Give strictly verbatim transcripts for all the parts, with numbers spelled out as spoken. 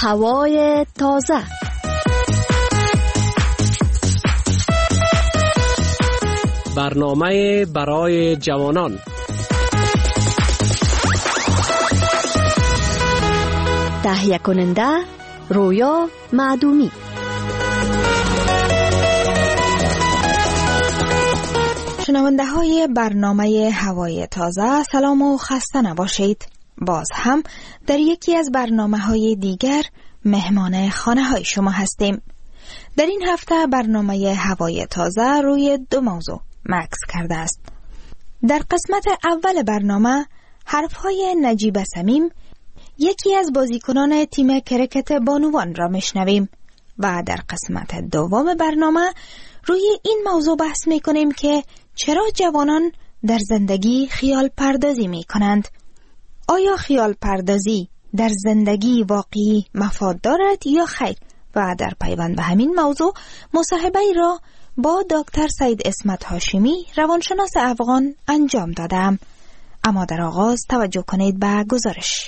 هوای تازه. برنامه برای جوانان. تهیه کننده رویا معدومی. شنونده های برنامه هوای تازه، سلام و خسته نباشید. باز هم در یکی از برنامه های دیگر مهمان خانه های شما هستیم. در این هفته برنامه هوای تازه روی دو موضوع مکس کرده است. در قسمت اول برنامه حرفهای نجیب صمیم، یکی از بازیکنان تیم کرکت بانوان را میشنویم و در قسمت دوم برنامه روی این موضوع بحث میکنیم که چرا جوانان در زندگی خیال پردازی میکنند. آیا خیال پردازی در زندگی واقعی مفاد دارد یا خیر؟ و در پیوند به همین موضوع مصاحبه را با دکتر سید اسمت هاشمی، روانشناس افغان انجام دادم. اما در آغاز توجه کنید به گزارش.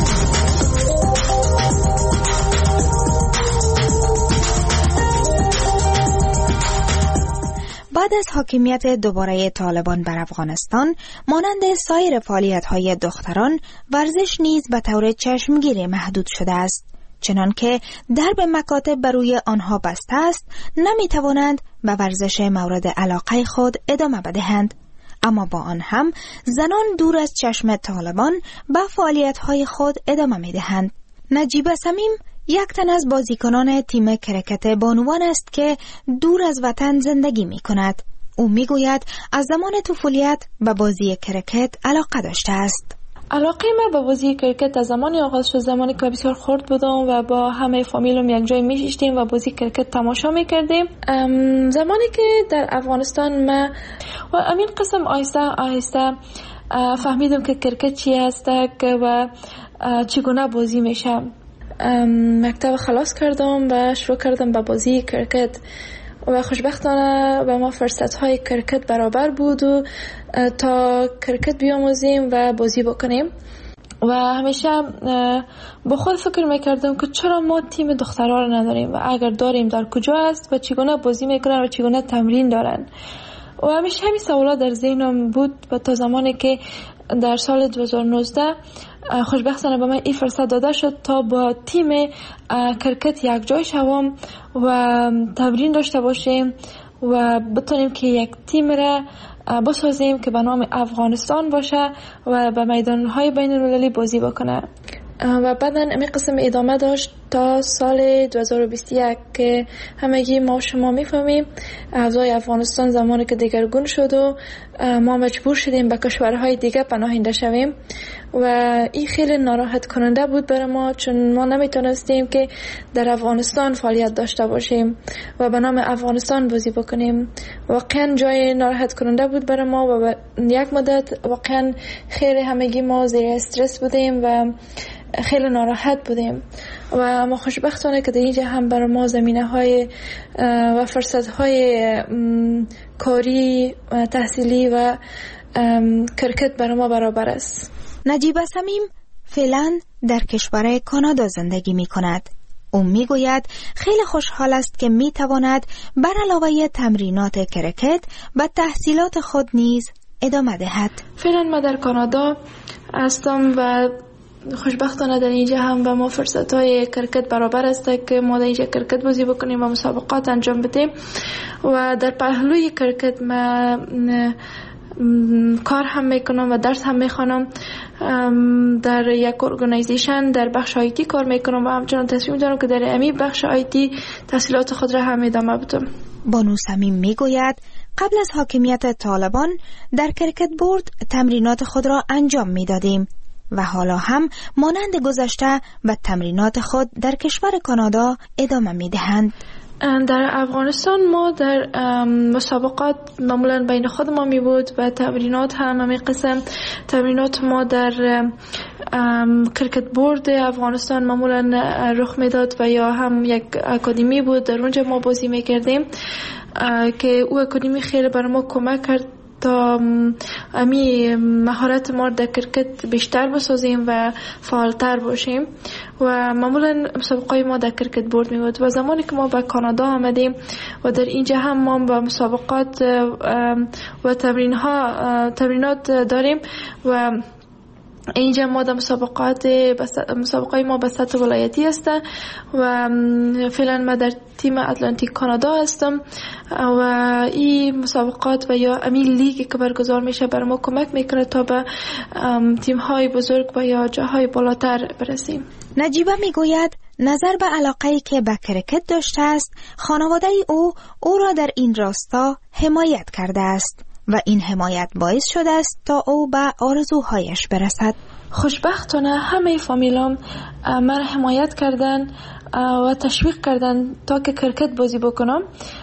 بعد از حاکمیت دوباره طالبان بر افغانستان، مانند سایر فعالیت‌های دختران، ورزش نیز به طور چشمگیری محدود شده است. چنان که درب مکاتب بر روی آنها بسته است، نمی توانند به ورزش مورد علاقه خود ادامه بدهند. اما با آن هم زنان دور از چشم طالبان به فعالیت‌های خود ادامه می دهند. نجیب صمیم یک تن از بازیکنان تیم کرکت بانوان است که دور از وطن زندگی می کند. او می گوید از زمان طفولیت به بازی کرکت علاقه داشته است. علاقه من به بازی کرکت از زمانی آغاز شد، زمانی که بسیار خرد بودم و با همه فامیلم یک جای میشیشتیم و بازی کرکت تماشا میکردیم. زمانی که در افغانستان من و امین قسم آهسته آهسته فهمیدم که کرکت چی هست و چگونه بازی میشه. مکتب خلاص کردم و شروع کردم به بازی کرکت و خوشبختانه به ما فرصت‌های کرکت برابر بود و تا کرکت بیاموزیم و بازی بکنیم. و همیشه با خود فکر میکردم که چرا ما تیم دخترها رو نداریم و اگر داریم در کجا است و چگونه بازی میکنن و چگونه تمرین دارن. و همیشه همین سوالات در ذهنم بود و تا زمانی که در سال دو هزار و نوزده خوشبختانه به من این فرصت داده شد تا با تیم کرکت یک جای شوم و تمرین داشته باشیم و بتونیم که یک تیم را بسازیم که به نام افغانستان باشه و به میدانهای بین المللی بازی بکنه. و بعدا امی قسم ادامه داشت تا سال دو هزار و بیست و یک که همگی ما شما میفهمیم اوضاع افغانستان زمانی که دگرگون شد و ما مجبور شدیم به کشورهای دیگه پناهنده شویم و این خیلی ناراحت کننده بود برای ما، چون ما نمیتونستیم که در افغانستان فعالیت داشته باشیم و به نام افغانستان بازی بکنیم. واقعا جای ناراحت کننده بود برای ما و یک مدت واقعا خیلی همگی ما زیر استرس بودیم و خیلی ناراحت بودیم. و ما خوشبختانه که در اینجا هم برای ما زمینه های و فرصت های کاری و تحصیلی و کرکت برای ما برابر است. نجیب صمیم فعلا در کشور کانادا زندگی می کند. او می گوید خیلی خوشحال است که می تواند بر علاوه تمرینات کرکت به تحصیلات خود نیز ادامه دهد. فعلا ما در کانادا هستم و خوشبختانه در اینجا هم به ما فرصت های کرکت برابر است که ما در اینجا کرکت بازی بکنیم و مسابقات انجام بدیم و در پهلوی کرکت ما کار هم میکنم و درس هم میخوانم. در یک ارگانیزیشن در بخش آیتی کار میکنم و همچنان تصمیم دارم که در امی بخش آیتی تحصیلات خود را هم ادامه بدم. بانو صمیم میگوید قبل از حاکمیت طالبان در کرکت بورد تمرینات خود را انجام میدادیم و حالا هم مانند گذشته به تمرینات خود در کشور کانادا ادامه میدهند. در افغانستان ما در مسابقات معمولا بین خود ما می بود و تمرینات هم همین قسم تمرینات ما در کرکت بورد افغانستان معمولا رخ میداد و یا هم یک اکادمی بود در اونجا ما بازی میکردیم که او اکادمی خیلی برای ما کمک کرد تا امی مهارت ما در کرکت بیشتر بسازیم و فعالتر باشیم و معمولا مسابقات ما در کرکت بورد می بود و زمانی که ما به کانادا آمدیم و در اینجا هم ما با مسابقات و تمرین ها تمرینات داریم و اینجا ما در مسابقات مسابقات ما به سطح ولایتی است و فعلا ما در تیم اتلانتیک کانادا هستم و این مسابقات و یا امی لیگی که برگزار میشه بر ما کمک میکنه تا به تیم های بزرگ و یا جاهای بالاتر برسیم. نجیبه میگوید نظر به علاقه‌ای که به کرکت داشته است، خانواده او او را در این راستا حمایت کرده است و این حمایت باعث شده است تا او به آرزوهایش برسد. خوشبختانه همه فامیلام من حمایت کردن و تشویق کردن تا که کرکت بازی بکنم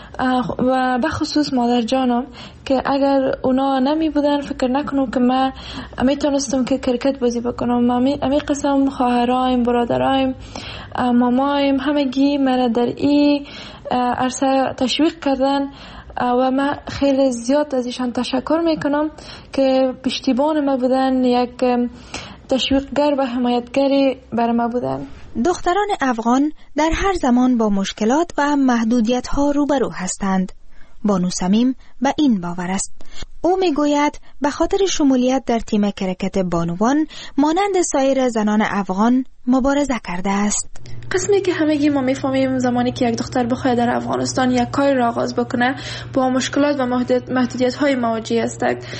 و به خصوص مادر جانم که اگر اونا نمی بودن فکر نکنم که من میتونستم که کرکت بازی بکنم. امی قسم خواهرایم، برادرایم، مامایم همگی من در این عرصه تشویق کردن و من خیلی زیاد از ایشان تشکر میکنم که پشتیبان ما بودن، یک تشویقگر و حمایتگری بر ما بودن. دختران افغان در هر زمان با مشکلات و محدودیت ها روبرو هستند. بانو صمیم به این باور است. او میگوید به خاطر شمولیت در تیم کرکت بانوان مانند سایر زنان افغان مبارزه کرده است. قسمی که همگی ما میفهمیم زمانی که یک دختر بخواد در افغانستان یک کار را آغاز بکنه با مشکلات و محدودیت های مواجه است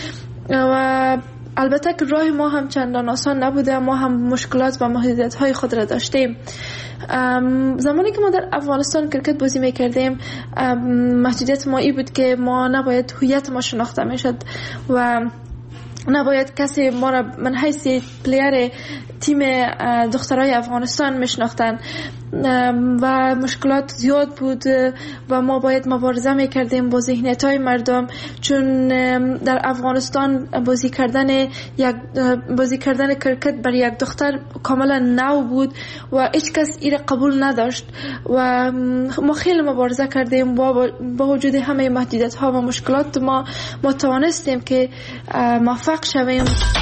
و البته که راه ما هم چندان آسان نبوده، ما هم مشکلات و محدودیت های خود را داشتیم. زمانی که ما در افغانستان کرکت بازی میکردیم محدودیت ما ای بود که ما نباید هویت ما شناخته میشد و نباید کسی ما را من حیث پلیر تیم دخترای افغانستان میشناختن و مشکلات زیاد بود و ما باید مبارزه میکردیم با ذهنیت‌های مردم، چون در افغانستان بازی کردن یک بازی کردن کرکت برای یک دختر کاملا نو بود و هیچ کس این قبول نداشت و ما خیلی مبارزه کردیم با با وجود همه محدودیت‌ها و مشکلات ما ما توانستیم که موفق شویم.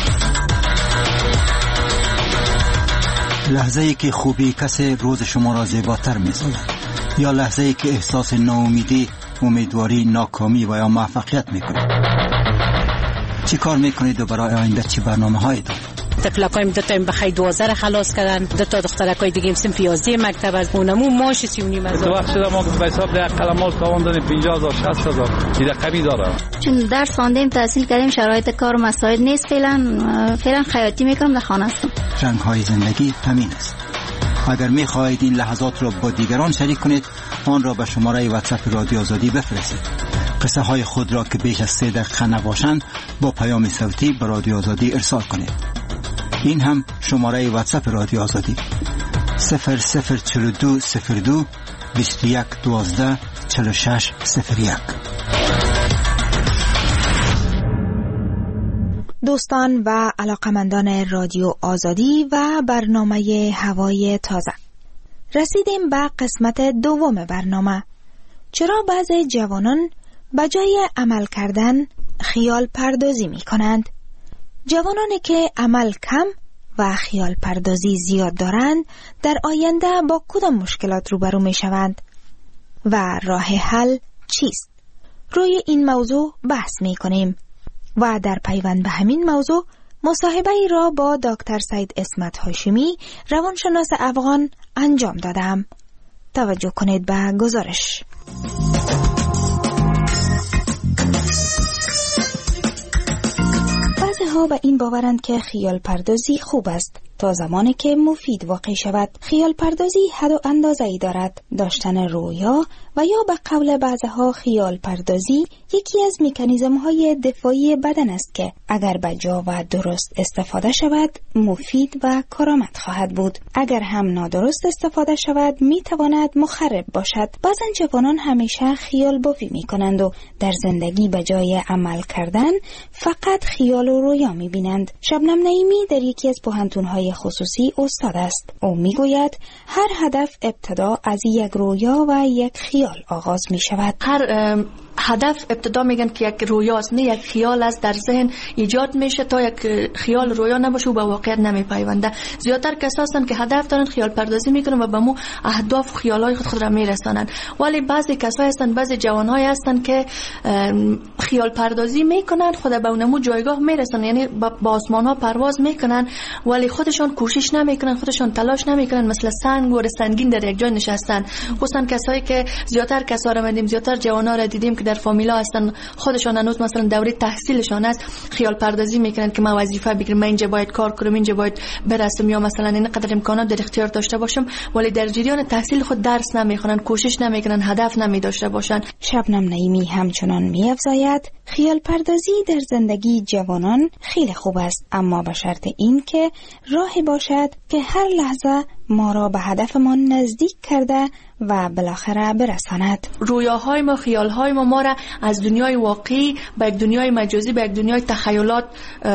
لحظه ای که خوبی کسی روز شما را زیباتر می‌سازد یا لحظه ای که احساس ناامیدی، امیدواری، ناکامی و یا موفقیت می‌کنید. چی کار می‌کنید و برای آینده چی برنامه‌هایی دارید؟ تفلکایم دو تا بخای دوازده را خلاص کردن، دو تا دخترکای دیگه هم سنف یازده مکتب از اونمو ماش سی و نیم هزار. تو وقت ما به حساب ده قلمال تاوان داریم پنجاه هزار شصت هزار این رقمی داره. چون درس خواندیم تحصیل کردیم شرایط کار مساعد نیست، فعلا فعلا خیاطی میکنم در خانه هستم. رنگ‌های زندگی همین است. اگر می‌خواهید این لحظات را با دیگران شریک کنید آن را به شماره واتساپ رادیو آزادی بفرستید. قصه های خود را که بیش از سه دقیقه نباشند با پیام صوتی به رادیو آزادی ارسال کنید. این هم شماره واتساپ رادیو آزادی صفر صفر چهل و دو صفر دو بیست و یک دوازده چهل و شش صفر یک. دوستان و علاقمندان رادیو آزادی و برنامه هوای تازه، رسیدیم به قسمت دوم برنامه. چرا بعضی جوانان به جای عمل کردن خیال پردازی می کنند؟ جوانانی که عمل کم و خیال پردازی زیاد دارند در آینده با کدام مشکلات روبرو می شوند و راه حل چیست؟ روی این موضوع بحث می کنیم و در پیوند به همین موضوع مصاحبه ای را با دکتر سید اسمت هاشمی روانشناس افغان انجام دادم. توجه کنید به گزارش. بعضی ها به این باورند که خیال پردازی خوب است تا زمانی که مفید واقع شود. خیال پردازی حد و اندازه‌ای دارد. داشتن رویا و یا به قول بعضها خیال پردازی یکی از مکانیزم‌های دفاعی بدن است که اگر به جا و درست استفاده شود مفید و کارآمد خواهد بود. اگر هم نادرست استفاده شود میتواند مخرب باشد. بعضن جوانان همیشه خیال بافی میکنند و در زندگی به جای عمل کردن فقط خیال و رویا میبینند. شبنم نعیمی در یکی از پوهنتون‌های خصوصی استاد است. او میگوید هر هدف ابتدا از یک رویا و یک خیال آغاز می شود. هر هدف ابتدا میگن که یک رویاست، نه یک خیال است در ذهن ایجاد میشه تا یک خیال رویا نباشه و به واقعیت نمیپیونده. زیادتر کسا هستن که هدف دارن خیال پردازی میکنن و به مو اهداف و خیالای خود خود را میرسانن، ولی بعضی کسا هستن، بعضی جوانای هستن که خیال پردازی میکنن، خود به اونمو جایگاه میرسن، یعنی با آسمان ها پرواز میکنن ولی خودشون کوشش نمیکنن، خودشون تلاش نمیکنن، مثل سنگ و سنگین در یک جای نشستن. خصوصا کسایی که زیادتر کسا را میدیم، زیادتر جوانا را دیدیم که در فامیلا هستن، خودشون هنوز مثلا دوره تحصیلشون است، خیال پردازی میکنن که من وظیفه بگیرم، من اینجا باید کار کنم، اینجا باید برسم، یا مثلا اینقدر امکانات در اختیار داشته باشم، ولی در جریان تحصیل خود درس نمیخونن، کوشش نمیکنن، هدف نمی داشته باشن. شبنم نعیمی همچنان می‌افزاید خیال پردازی در زندگی جوانان خیلی خوب است، اما به شرط این که راهی باشد که هر لحظه ما را به هدفمان نزدیک کرده و بالاخره برساند. رویاهای ما، خیالهای ما ما را از دنیای واقعی به یک دنیای مجازی، به یک دنیای تخیلات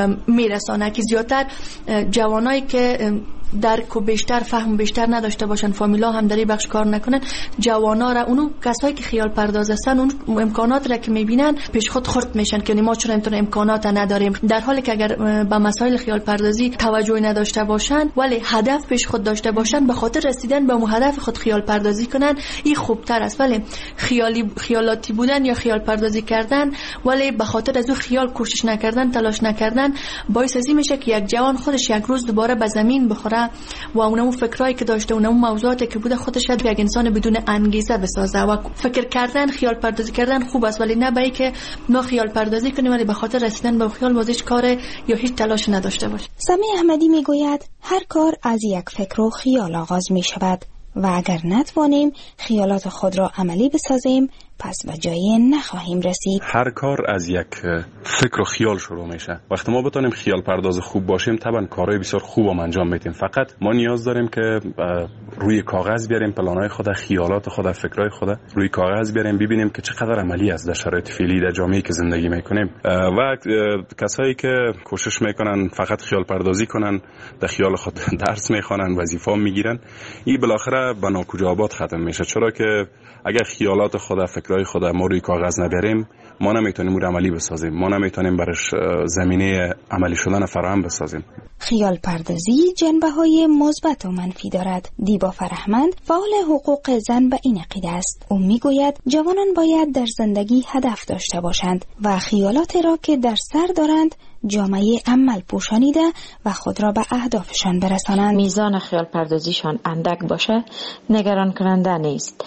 میرسانه که زیادتر جوانایی که درک و بیشتر فهم بیشتر نداشته باشن، فامیلا هم در این بخش کار نکنن، جوانا را، اونو کسایی که خیال پرداز هستن، اون امکانات را که میبینن پیش خود خرد میشن که ما چرا اینطور امکانات نداریم، در حالی که اگر به مسائل خیال پردازی توجهی نداشته باشن ولی هدف پیش خود داشته باشن، به خاطر رسیدن به اون هدف خود خیال پردازی کنن، این خوبتر است. ولی خیالی خیالاتی بودن یا خیال پردازی کردن ولی به خاطر از اون خیال کوشش نکردن، تلاش نکردن، باعث ازی میشه که یک جوان خودش یک روز دوباره به زمین بخوره و اونمو فکرایی که داشته، اونمو موضوعاتی که بوده خودش شاید یک انسان بدون انگیزه بسازه. و فکر کردن، خیال پردازی کردن خوب است، ولی نه به که ما خیال پردازی کنیم ولی به خاطر رسیدن به خیال واسه هیچ کار یا هیچ تلاش نداشته باشیم. سمی احمدی میگوید هر کار از یک فکر و خیال آغاز می شود و اگر نتوانیم خیالات خود را عملی بسازیم پس به جایی نخواهیم رسید. هر کار از یک فکر و خیال شروع میشه. وقتی ما بتونیم خیال پرداز خوب باشیم طبعا کارهای بسیار خوب هم انجام میدیم. فقط ما نیاز داریم که روی کاغذ بیاریم پلانهای خود، خیالات خود، فکرهای خود روی کاغذ بیاریم، ببینیم که چقدر عملی است در شرایط فعلی در جامعه‌ای که زندگی میکنیم. و کسایی که کوشش میکنن فقط خیال پردازی کنن، در خیال خود درس میخوانن، وظیفه میگیرن، این بالاخره به ناکجا آباد ختم میشه. چرا که اگر خیالات خود، فکرهای خود ما روی کاغذ نبریم، ما نمیتونیم اون عملی بسازیم، ما نمیتونیم برش زمینه عملی شدن فراهم بسازیم. خیال پردازی جنبه‌های مثبت و منفی دارد. دیبا فرهمند فعال حقوق زن به این عقیده است. او میگوید جوانان باید در زندگی هدف داشته باشند و خیالات را که در سر دارند جامعه عمل پوشانیده و خود را به اهدافشان برسانند. میزان خیال پردازیشان اندک باشه نگران کننده نیست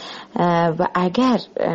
و اگر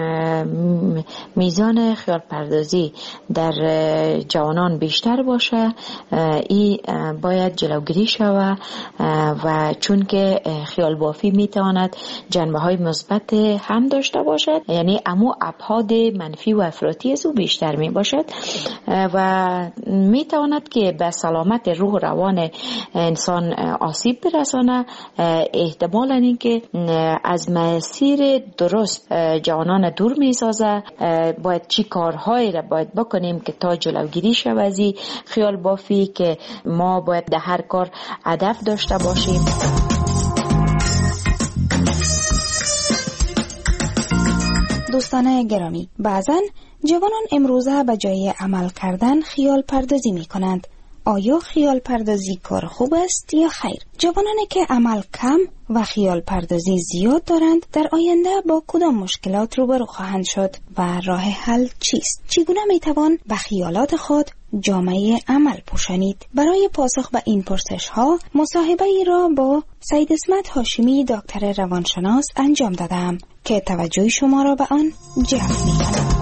میزان خیال پردازی در جوانان بیشتر باشه این باید جلوگیری شود و چون که خیال بافی میتواند جنبه های مثبت هم داشته باشد، یعنی امو ابعاد منفی و افراطی از او بیشتر می باشد و می تواند که به سلامت روح و روان انسان آسیب برسانه. احتمالاً این که از مسیر درست جوانان دور می سازه. باید چی کارهایی را باید بکنیم که تا جلوگیری شود از این خیال بافی، که ما باید در هر کار هدف داشته باشیم. دوستان گرامی، بعضن جوانان امروزه به جای عمل کردن خیال پردازی می کنند. آیا خیال پردازی کار خوب است یا خیر؟ جوانانی که عمل کم و خیال پردازی زیاد دارند در آینده با کدام مشکلات روبرو خواهند شد و راه حل چیست؟ چگونه می توان به خیالات خود جامعه عمل پوشانید؟ برای پاسخ به این پرسش ها مصاحبه ای را با سید اسمت هاشمی دکتر روانشناس انجام دادم که توجه شما را به آن جلب می کند.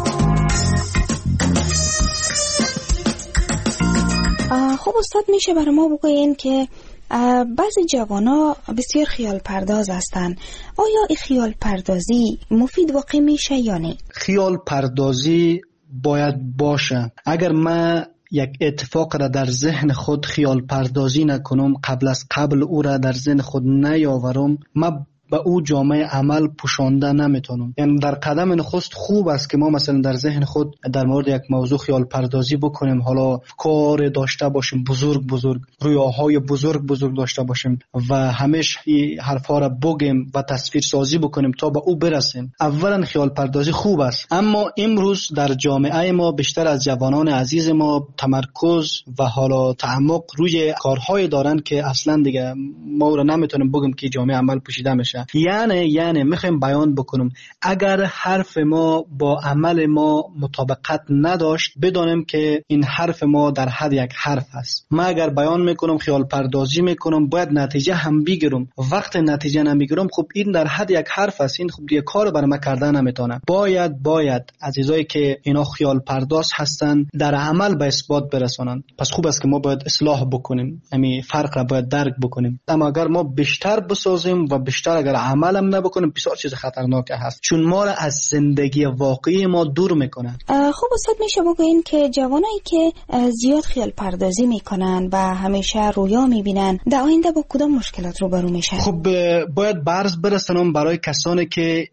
خب استاد، میشه برای ما بگوین که بعضی جوانا بسیار خیال پرداز هستن، آیا این خیال پردازی مفید واقع میشه یا نه؟ خیال پردازی باید باشه. اگر من یک اتفاق را در ذهن خود خیال پردازی نکنم، قبل از قبل او را در ذهن خود نیاورم، من به او جامعه عمل پوشانده نمیتونم. یعنی در قدم نخست خوب است که ما مثلا در ذهن خود در مورد یک موضوع خیال پردازی بکنیم، حالا کار داشته باشیم بزرگ بزرگ، رویاهای بزرگ بزرگ داشته باشیم و همیشه این حرفا را بگیم و تصویر سازی بکنیم تا به او برسیم. اولا خیال پردازی خوب است، اما امروز در جامعه ما بیشتر از جوانان عزیز ما تمرکز و حالا تعمق روی کارهای دارن که اصلا دیگه ما را نمیتونیم بگیم که جامعه عمل پوشیده میشه. یعنی یعنی میخوایم بیان بکنم اگر حرف ما با عمل ما مطابقت نداشت، بدانیم که این حرف ما در حد یک حرف است. ما اگر بیان میکنم خیال پردازی میکنم باید نتیجه هم بگیرم. وقت نتیجه نمیگیرم خب این در حد یک حرف است، این خب دیگه کار برای ما کردن نمیتونه. باید باید عزیزایی که اینا خیال پرداز هستن در عمل به اثبات برسانن. پس خوب است که ما باید اصلاح بکنیم، یعنی فرق را باید درک بکنیم. اما اگر ما بیشتر بسازیم و بیشتر اگر عمل هم نبکنیم بسیار چیز خطرناک هست، چون ما را از زندگی واقعی ما دور میکنه. خب استاد میشه بگوین که جوانایی که زیاد خیال پردازی میکنن و همیشه رویا میبینن در آینده با کدام مشکلات روبرو میشن؟ خب باید برز برسونم برای کسانی که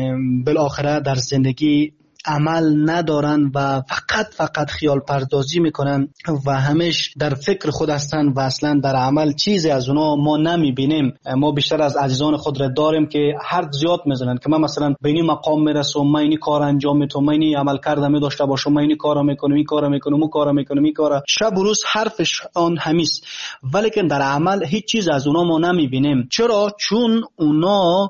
بالاخره در زندگی عمل ندارن و فقط فقط خیال پردازی میکنن و همیش در فکر خود هستن و اصلا در عمل چیزی از اونا ما نمیبینیم. ما بیشتر از عزیزان خود را داریم که حرف زیاد میزنن که من مثلا به این مقام میرسم، من این کار انجام میتونم، من این عمل کرده میداشته باشم، من این کارا میکنم، این کارا میکنم، اون کارا میکنم، این کارا. شب و روز حرفش آن همیست، ولی که در عمل هیچ چیز از اونا ما نمیبینیم. چرا؟ چون اونا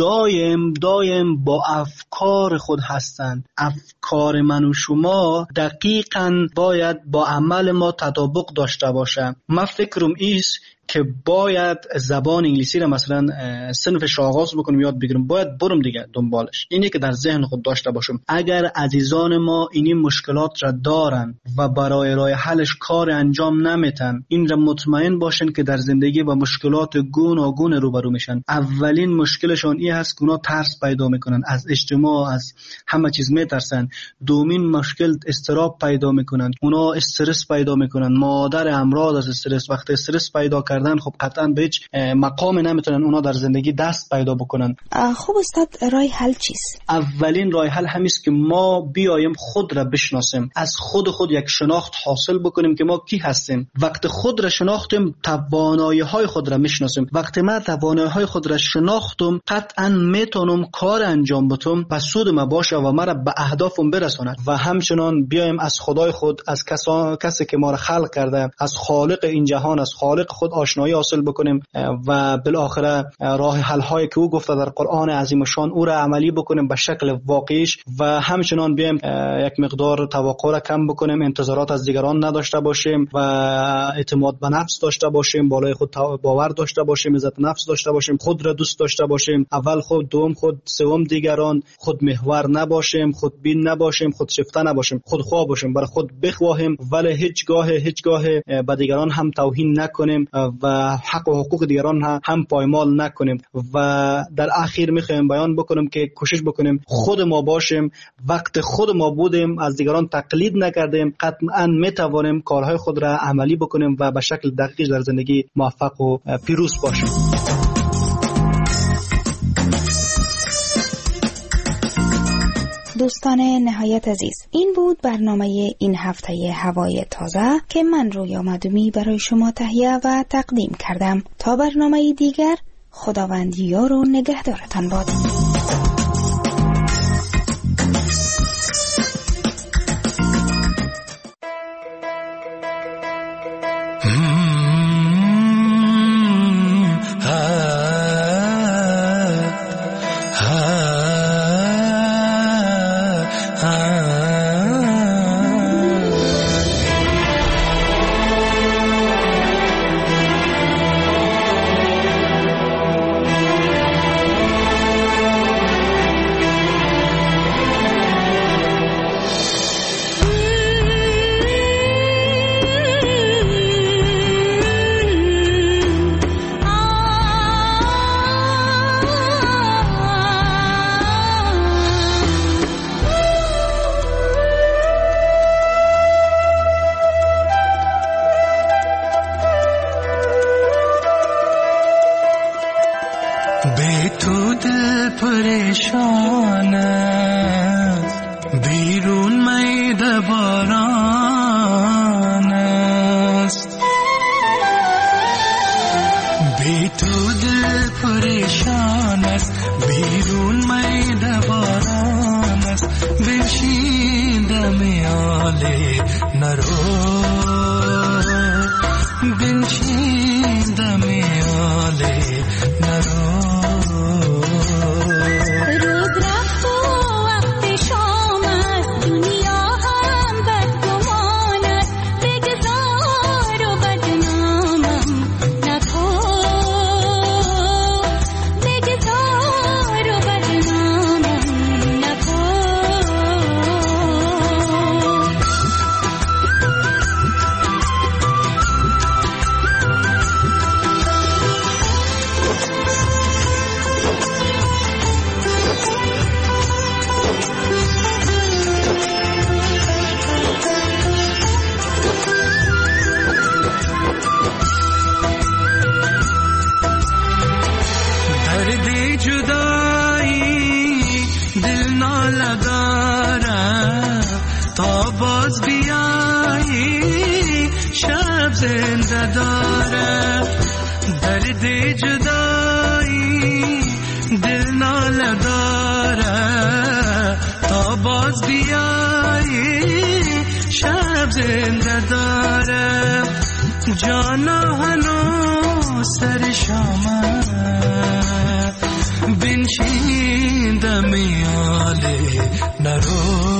دایم دایم با افکار خود هستن. افکار من و شما دقیقاً باید با عمل ما تطابق داشته باشه. من فکرم ایست که باید زبان انگلیسی را مثلا صنفش آغاز بکنم یاد بگیرم، باید برم دیگه دنبالش. اینی که در ذهن خود داشته باشم. اگر عزیزان ما اینی مشکلات را دارن و برای راه حلش کار انجام نمیتن، این را مطمئن باشن که در زندگی با مشکلات گوناگون روبرو میشن. اولین مشکلشون این هست که اونا ترس پیدا میکنن از اجتماع، از همه چیز میترسن. دومین مشکل استراب پیدا میکنن، اونا استرس پیدا میکنن. مادر امراض از استرس، وقتی استرس پیدا کردن خب قطعا به هیچ مقام نمیتونن اونا در زندگی دست پیدا بکنن. خب استاد راه حل چیست؟ اولین راه حل همیست که ما بیایم خود را بشناسیم، از خود خود یک شناخت حاصل بکنیم که ما کی هستیم. وقت خود را شناختیم توانایی های خود را میشناسیم. وقتی من توانایی های خود را شناختم قطعا میتونم کار انجام بدم و سود ما باشه و مرا به اهدافم برساند. و همچنان بیایم از خدای خود، از کسا... کسی که ما را خلق کرده، از خالق این جهان، از خالق خود آشنایی حاصل بکنیم و بالاخره راه حل هایی که او گفته در قرآن عظیم شان او را عملی بکنیم به شکل واقعیش. و همچنان بیایم یک مقدار توقع را کم بکنیم، انتظارات از دیگران نداشته باشیم و اعتماد به نفس داشته باشیم، بالای خود باور داشته باشیم، عزت نفس داشته باشیم، خود را دوست داشته باشیم، اول خود، دوم خود، سوم دیگران، خود محور نباشیم، خود بین نباشیم، خود شفته نباشیم، خود خواه باشیم، برای خود بخواهیم ولی هیچگاه هیچگاه به دیگران هم توهین نکنیم و حق و حقوق دیگران هم پایمال نکنیم. و در اخیر میخوایم بیان بکنم که کوشش بکنیم خود ما باشیم. وقت خود ما بودیم، از دیگران تقلید نکردیم، قطعا میتوانیم کارهای خود را عملی بکنیم و به شکل دقیق در زندگی موفق و پیروز باشیم. دوستان نهایت عزیز، این بود برنامه این هفته هوای تازه که من رویا مدومی برای شما تهیه و تقدیم کردم. تا برنامه دیگر، خداوند یار و نگهدارتان باد. بنشیندم یاله نرو زنده داره درد جدایی دل ناله داره تا باز بیایی شب زنده داره جانا هنو سر شامه بنشیندم یاله نرو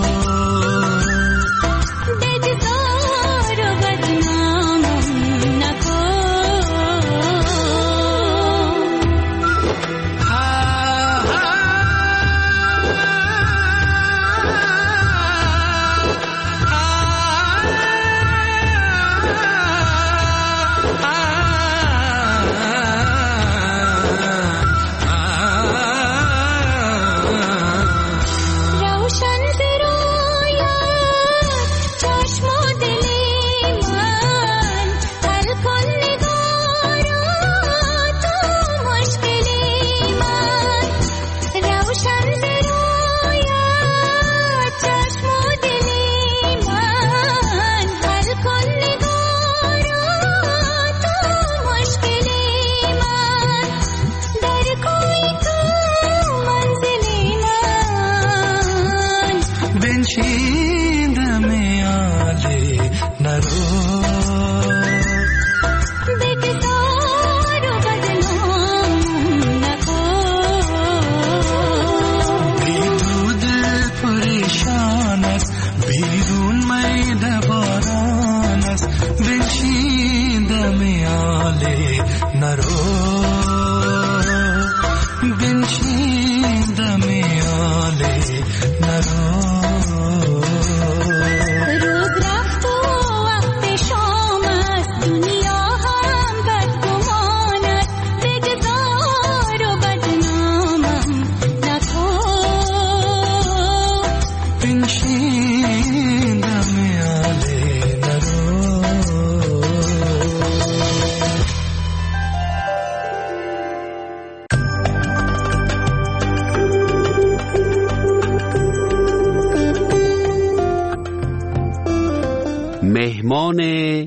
مهمان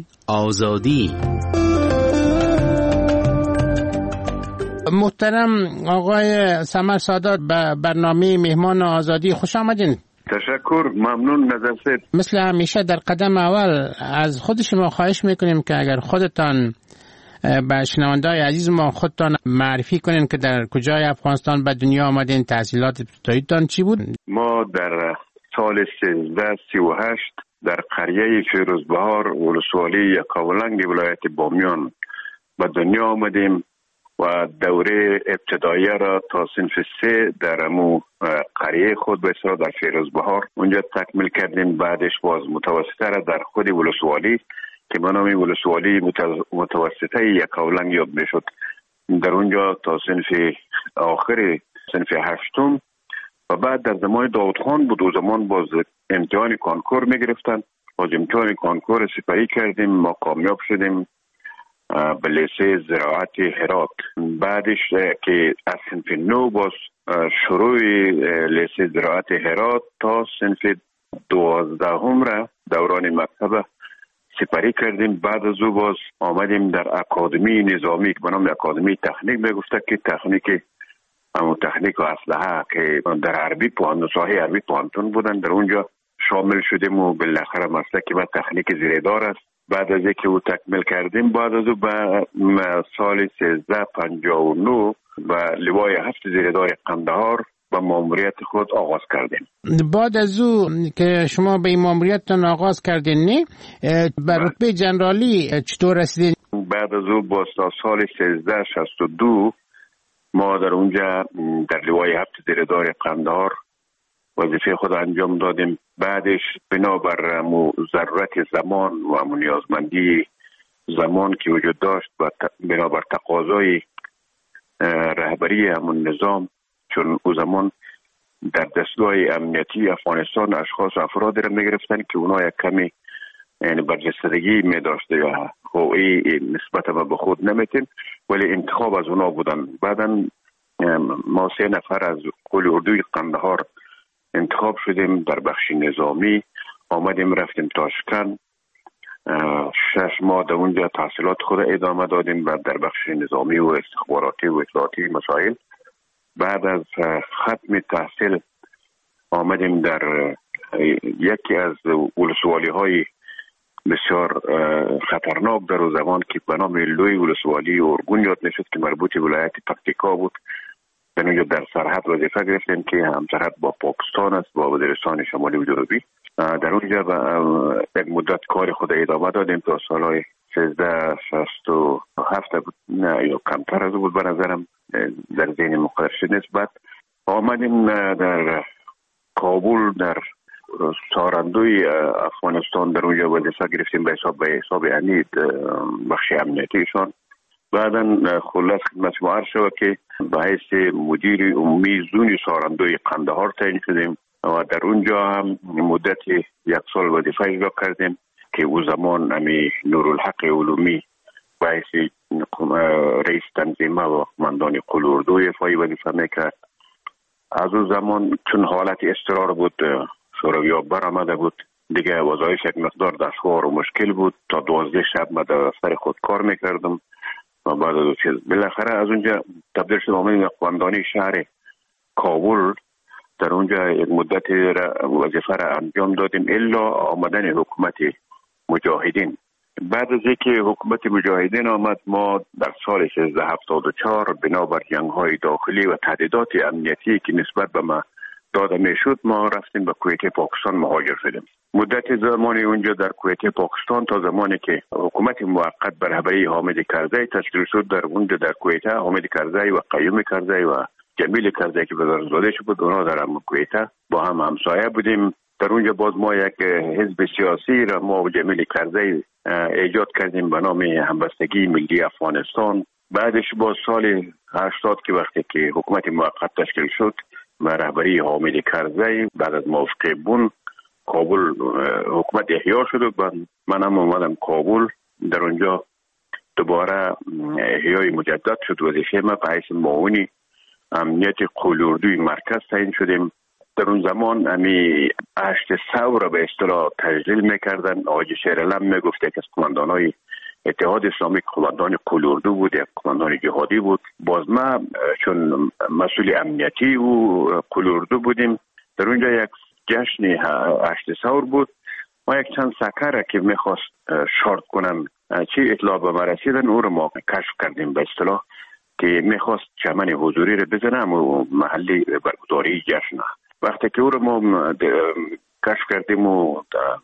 آزادی. محترم آقای سمر سادات به برنامه مهمان آزادی خوش آمدین. تشکر، ممنون نظرت. مثل همیشه در قدم اول از خود شما خواهش میکنیم که اگر خودتان به شنونده‌های عزیز ما خودتان معرفی کنین که در کجای افغانستان به دنیا آمدین، تحصیلات ابتداییتان چی بود؟ ما در سال سیزده سی و هشت در قریه فیروزبهار ولسوالی یکاولنگ ولایت بامیان به دنیا آمدیم و دوره ابتدایی را تا صنف سه در امو قریه خود به اصطلاح در فیروزبهار اونجا تکمیل کردیم. بعدش باز متوسطه را در خود ولسوالی که به نام ولسوالی متوسطه یکاولنگ یاد میشد در اونجا تا صنف آخر صنف هشتم و بعد در زمان داود خان بود و زمان باز امتحان کانکور میگرفتن. باز امتحان کانکور سپری کردیم، ما کامیاب شدیم به لیسه زراعت هرات. بعدش که از صنف نو باز شروع لیسه زراعت هرات تا صنف دوازدهم را دوران مکتب سپری کردیم. بعد از او باز آمدیم در اکادمی نظامی که به نام اکادمی تکنیک میگفته که تکنیک اما تکنیک و اسلحه که در عربی پوهنتون ساحه عربی پوهنتون بودن، در اونجا شامل شدیم و بالاخره مسلک ما تکنیک زیردار است. بعد از اینکه او تکمیل کردیم، بعد از او به سال سیزده پنجاه و نه به لوای هفت زیردار قندهار به ماموریت خود آغاز کردیم. بعد از او که شما به این ماموریتتان آغاز کردین نه به رتبه جنرالی چطور رسیدین؟ بعد از او با سال سیزده شصت و دو ما در اونجا در لوای هفت زیردار قندهار وظیفه خود انجام دادیم. بعدش بنابر ضرورت زمان و نیازمندی زمان که وجود داشت و بنابر تقاضای رهبری همون نظام، چون او زمان در دستگاه امنیتی افغانستان اشخاص افرادی را میگرفتن که اونا یک کمی یعنی برجستگی می داشته یا هوی نسبت به خود نمیتین، ولی انتخاب از اونا بودن. بعدا ما سه نفر از قول اردوی قندهار انتخاب شدیم در بخش نظامی، آمدیم رفتیم تاشکند، شش ماه در اونجا تحصیلات خود ادامه دادیم و در بخش نظامی و استخباراتی و اطلاعاتی مسائل. بعد از ختم تحصیل آمدیم در یکی از ولسوالی های بسیار خطرناک در اون زمان که به نام لوی ولسوالی ارگون یاد میشد که مربوط ولایت پکتیکا بود. در اونجا در سرحد وظیفه گرفتیم که هم سرحد با پاکستان است، با وزیرستان شمالی و جنوبی. در اونجا یک مدت کار خود ادامه دادیم تا سالهای سیزده شصت و هفت بود، نه یا کمتر از بود به نظرم در ذهن مقدرش نیست. بعد آمدیم در کابل در سارندوی افغانستان در اونجا وظیفه گرفتیم به حساب به حساب یعنی بخش امنیتیشان. بعدا خلاص خدمت شما عرض شود که به حیث مدیر عمومی زون سارندوی قندهار تعیین شدیم و در اونجا هم مدت یک سال وظیفه اجرا کردیم که او زمان امی نورالحق علومی به حیث رئیس تنظیمه و قماندان قول اردو افای وظیفه میکرد. از او زمان چون حالت اضطرار بود، شوروی‌ها برآمده بود، دیگه وظایف یک مقدار دشوار و مشکل بود. تا دوازده شب من در سر خود کار میکردم و بعد از چیز بالاخره از اونجا تبدیل شدم آمدیم قماندانی شهر کابل. در اونجا یک مدت وظیفه را انجام دادیم الا آمدن حکومت مجاهدین. بعد از اینکه حکومت مجاهدین آمد، ما در سال سیزده هفتاد و چهار بنابر جنگ‌های داخلی و تهدیدات امنیتی که نسبت به ما داده میشد، ما رفتیم به کویت پاکستان مهاجر شدیم. مدت زمانی اونجا در کویت پاکستان تا زمانی که حکومت موقت به رهبری حامد کرزی تشکیل شد، در اونجا در کویت حامد کرزی و قیوم کرزی و جمیل کرزی که وزارتزاده شد بود، اونا در هم کویت با هم همسایه بودیم. در اونجا باز ما یک حزب سیاسی را ما و جمیل کرزی ایجاد کردیم به نام همبستگی ملی افغانستان. بعدش با سال هشتاد که وقتی که حکومت موقت تشکیل شد و رهبری حامد کرزی، بعد از موافقه بون کابل حکومت احیا شد و من هم اومدم کابل. در اونجا دوباره احیای مجدد شد. وظیفه ما به حیث معاون امنیت قول اردوی مرکز تعیین شدیم. در اون زمان امی هشت سو را به اصطلاح تجلیل میکردن. آقای شیرعلم میگفت که از قماندانای اتحاد اسلامی قماندان قول اردو بود، یک قماندان جهادی بود. باز ما چون مسئول امنیتی و قول اردو بودیم، در اونجا یک جشن هشت سور بود. ما یک چند سکر که میخواست شارت کنن چی اطلاع به ما رسیدن، او رو ما کشف کردیم به اصطلاح که میخواست چمن حضوری رو بزنم و محلی برگزاری جشن. وقتی که او رو ما کشف کردیم و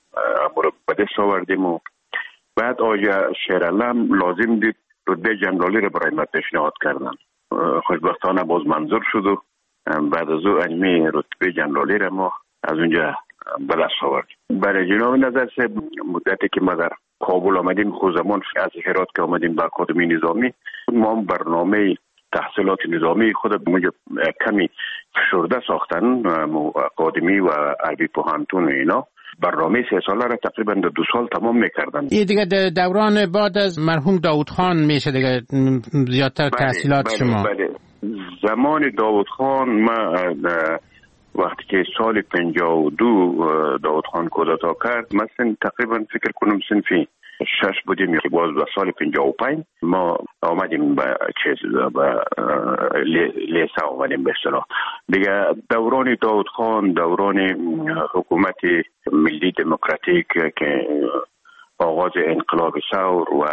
به دست آوردیم و بعد آیا شیرعلم لازم دید رتبه جنرالی رو برای ما پیشنهاد کردن. خوشبختانه باز منظور شد و بعد از او انمی رتبه جنرالی رو ما از اونجا به دست آوردیم. برای جناب نظر سه مدتی که ما در کابل آمدیم، خود زمان از هرات که آمدیم به اکادمی نظامی، ما برنامه تحصیلات نظامی خود مجب کمی فشرده ساختن. اکادمی و عربی پوهنتون اینا برنامه سه ساله را تقریبا در دو سال تمام میکردن. این دیگه دوران بعد از مرحوم داود خان میشه دیگه زیادتر تحصیلات بله، شما. بله. زمان داود خان ما وقتی که سال پنجاه و دو داود خان کودتا کرد، مثلا تقریبا فکر کنم صنفی شش بودیم که باز به سال پنجاه و پنج ما آمدیم به چیز به لیسا آمدیم به اصطلاح دیگه. دوران داود خان دوران حکومت ملی دموکراتیک که آغاز انقلاب ثور و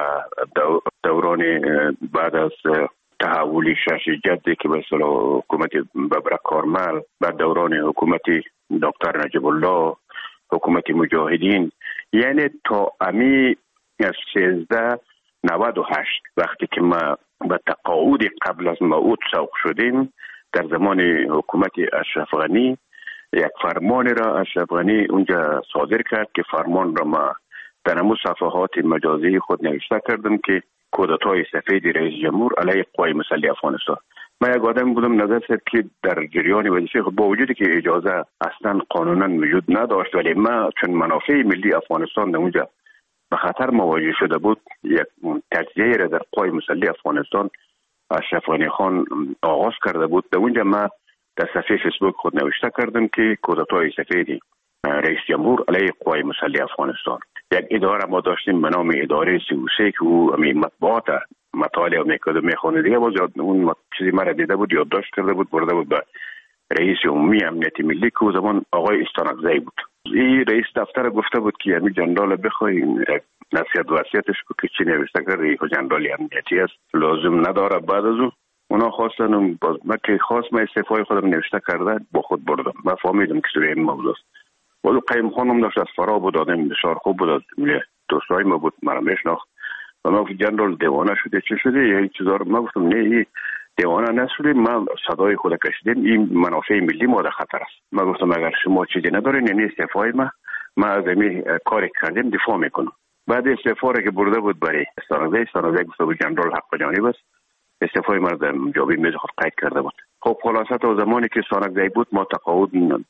دوران بعد از تحول شش جدی که به اصطلاح حکومت ببرک کارمل، بعد دوران حکومت دکتر نجیب الله، حکومت مجاهدین، یعنی تا امی از سیزده نود و هشت وقتی که ما به تقاعد قبل از موعود سوق شدیم، در زمان حکومت اشرف غنی یک فرمان را اشرف غنی اونجا صادر کرد که فرمان را ما در همون صفحات مجازی خود نوشته کردم که کودتای سفید رئیس جمهور علیه قوای مسلح افغانستان. من یک آدم بودم نظر شد که در جریان وظیفه خود با وجودی که اجازه اصلا قانونا وجود نداشت، ولی ما چون منافع ملی افغانستان در اونجا به خطر مواجه شده بود، یک تجزیه را در قوای مسلح افغانستان اشرف غنی خان آغاز کرده بود. در اونجا ما در صفحه فیسبوک خود نوشته کردم که کودتای سفید رئیس جمهور علیه قوای مسلح افغانستان. یک اداره ما داشتیم به نام اداره سی و سه که او مطبوعات مطالعه میکرد و میخوانه. دیگه باز اون چیزی مرا دیده بود، یادداشت کرده بود، برده بود به رئیس عمومی امنیت ملی که او زمان آقای استانکزی بود. این رئیس دفتر گفته بود که همین جنرال بخواین نصیحت وصیتش کو که چی نوشته کرده، این جنرال امنیتی است، لازم نداره. بعد از اون اونا خواستن باز من که خواست من استعفای خودم نوشته کرده با خود بردم. من فهمیدم که سوی این موضوع است. ولی قیم خانم داشت از فرا بود، آدم بسیار خوب بود، از دوستای ما بود، مرا میشناخت و ما گفت جنرال دیوانه شده، چه شده؟ یه چیزا رو ما گفتم نه، این دیوانه نشده، ما صدای خود کشیدیم، این منافع ملی ما در خطر است. ما گفتم اگر شما چیزی ندارین یعنی استعفای ما ما از این کاری کردیم دفاع میکنم. بعد استعفا که برده بود برای استانکزی، استانکزی گفته بود جنرال حق جانب است، استعفای ما در جوابی میز خود قید کرده بود. خب خلاصه تا زمانی که استانکزی بود ما تقاعد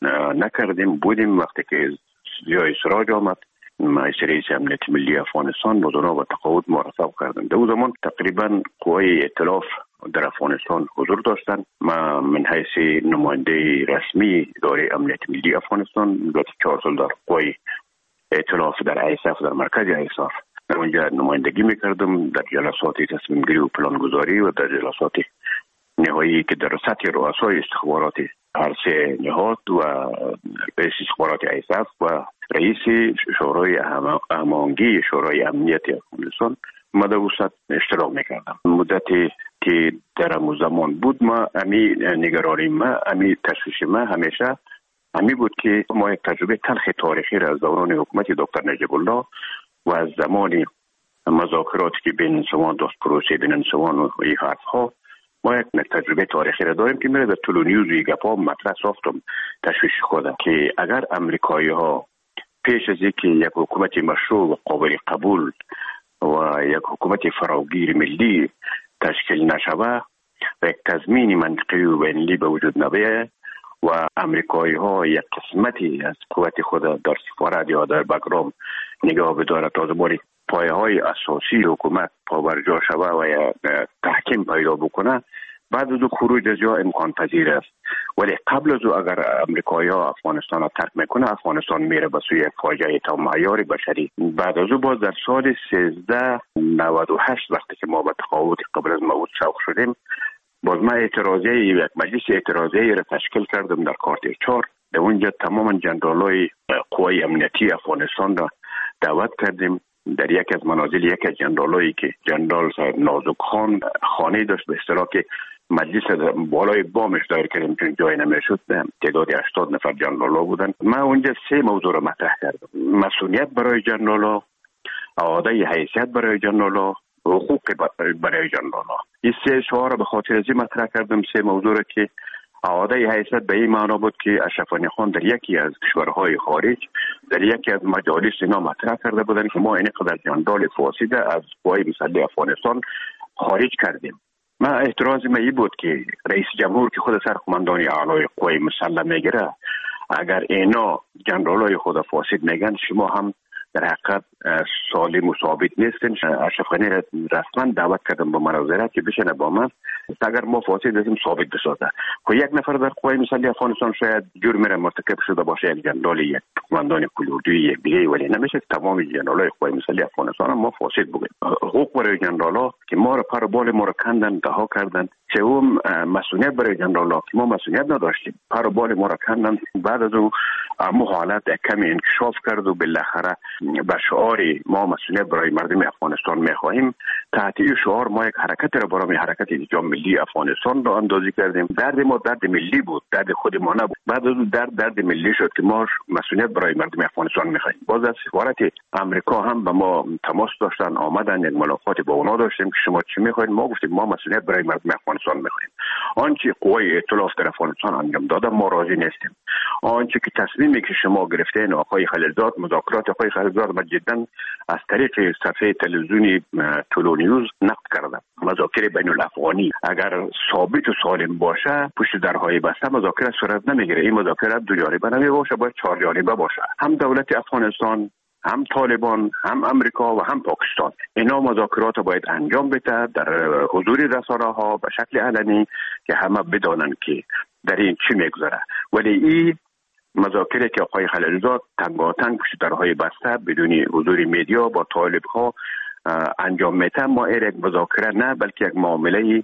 نکردیم، بودیم. وقتی که جای سراج آمد رئیس امنیت ملی افغانستان مدونا و تقاعد مرتب کردن. در اون زمان تقریبا قوای ائتلاف در افغانستان حضور داشتن. ما من حیث نماینده رسمی اداره امنیت ملی افغانستان گذشته چهار سال در قوای ائتلاف در ایساف، در مرکز ایساف در اونجا نمایندگی میکردم، در جلسات تصمیم گیری و پلانگذاری و در جلسات نهایی که در سطح رؤسای استخبارات هر سه نهاد و رئیس استخبارات ایساف و رئیس شورای هماهنگی شورای امنیت افغانستان ما در وسط اشتراک میکردم. مدتی که در همون زمان بود ما امی نگرانی ما امی تشویش ما همیشه امی بود که ما یک تجربه تلخ تاریخی را از دوران حکومت دکتر نجیب الله و از زمان مذاکراتی که بین انسوان داشت، پروسه بین انسوان و این حرف ها، ما یک تجربه تاریخی را داریم که میره در طول نیوز و گپا مطرح ساختم تشویش خودم که اگر امریکایی ها پیش از اینکه یک حکومت مشروع و قابل قبول و یک حکومت فراگیر ملی تشکیل نشوه و یک تضمین منطقی و بین‌المللی به وجود نبیه و امریکایی ها یک قسمتی از قوت خود در سفارت یا در بگرام نگاه بداره تا زمانی پایه های اساسی حکومت پابرجا شوه و یا تحکیم پیدا بکنه، بعد از او خروج از جا امکان پذیر است. ولی قبل از او اگر امریکایی ها افغانستان را ترک میکنه، افغانستان میره به سوی فاجعه تا معیار بشری. بعد از او باز در سال سیزده نود و هشت وقتی که ما به تقاعد قبل از موعود سوق شدیم، باز ما اعتراضیه یک مجلس اعتراضیه را تشکیل کردم در کارت چهار. در اونجا تمام جنرالای قوای امنیتی افغانستان را دعوت کردیم. در یک از منازل یک از جنرالایی که جنرال صاحب نازک خان خانه داشت، به اصطلاح که مجلس بالای بامش دایر کردیم چون جای نمیشد، تعداد هشتاد نفر جنرالا بودن. من اونجا سه موضوع را مطرح کردم: مسئولیت برای جنرالا، اعاده حیثیت برای جنرالا، حقوق برای جنرالا. این سه شعار را به خاطر ازی مطرح کردم، سه موضوع را که اعاده حیثیت به این معنا بود که اشرف غنی خان در یکی از کشورهای خارج در یکی از مجالس اینا مطرح کرده بودن که ما این قدر جنرال فاسد از قوای مسلح افغانستان خارج کردیم. ما اعتراض ما این بود که رئیس جمهور که خود سرقماندانی اعلای قوای مسلح میگیره، اگر اینا جنرالای خود فاسد میگن، شما هم در حقیقت سالم و ثابت نیستن. اشرف غنی رسما دعوت کردم با مناظرت که بشینه با من، اگر ما فاسد هستیم ثابت بسازه. خب یک نفر در قوای مسلح افغانستان شاید جرم را مرتکب شده باشه، یک جنرال، یک قماندان کلوردی، یک دیگه، ولی نمیشه تمام جنرالای قوای مسلح افغانستان ما فاسد بگیم. حقوق برای جنرالا که ما را پر بال ما را کندن، رها کردن. سوم مسئولیت برای جنرالا که ما مسئولیت نداشتیم، پر بال ما را کندن. بعد از اون مو حالت کمی انکشاف کرد و بالاخره به شعار ما ما مسئولیت برای مردم افغانستان میخواهیم، تحت این شعار ما یک حرکت را برای حرکت ایجاد ملی افغانستان را اندازی کردیم. درد ما درد ملی بود، درد خود ما نبود. بعد از درد درد ملی شد که ما مسئولیت برای مردم افغانستان میخواهیم. باز از سفارت امریکا هم به ما تماس داشتن، آمدن، یک ملاقات با اونا داشتیم که شما چی میخواید؟ ما گفتیم ما مسئولیت برای مردم افغانستان میخواهیم. آنچه قوای ائتلاف در افغانستان انجام داده ما راضی نیستیم. آنچه که تصمیمی که شما گرفتین آقای خلیلزاد، مذاکرات آقای خلیلزاد ما جدا از طریق صفحه تلویزیونی طلو نیوز نقد کردم. مذاکره بین الافغانی اگر ثابت و سالم باشه پشت درهای بسته مذاکره صورت نمیگیره. این مذاکره دو جانبه نمی باشه، باید چهار جانبه باشه. هم دولت افغانستان، هم طالبان، هم امریکا و هم پاکستان اینا مذاکرات باید انجام بده در حضور رسانه ها به شکل علنی که همه بدانند که در این چی میگذره. ولی این مذاکره که آقای خلیلزاد تنگاتنگ پشت درهای بسته بدون حضور میدیا با طالب ها انجام میده، ما این یک مذاکره نه بلکه یک معامله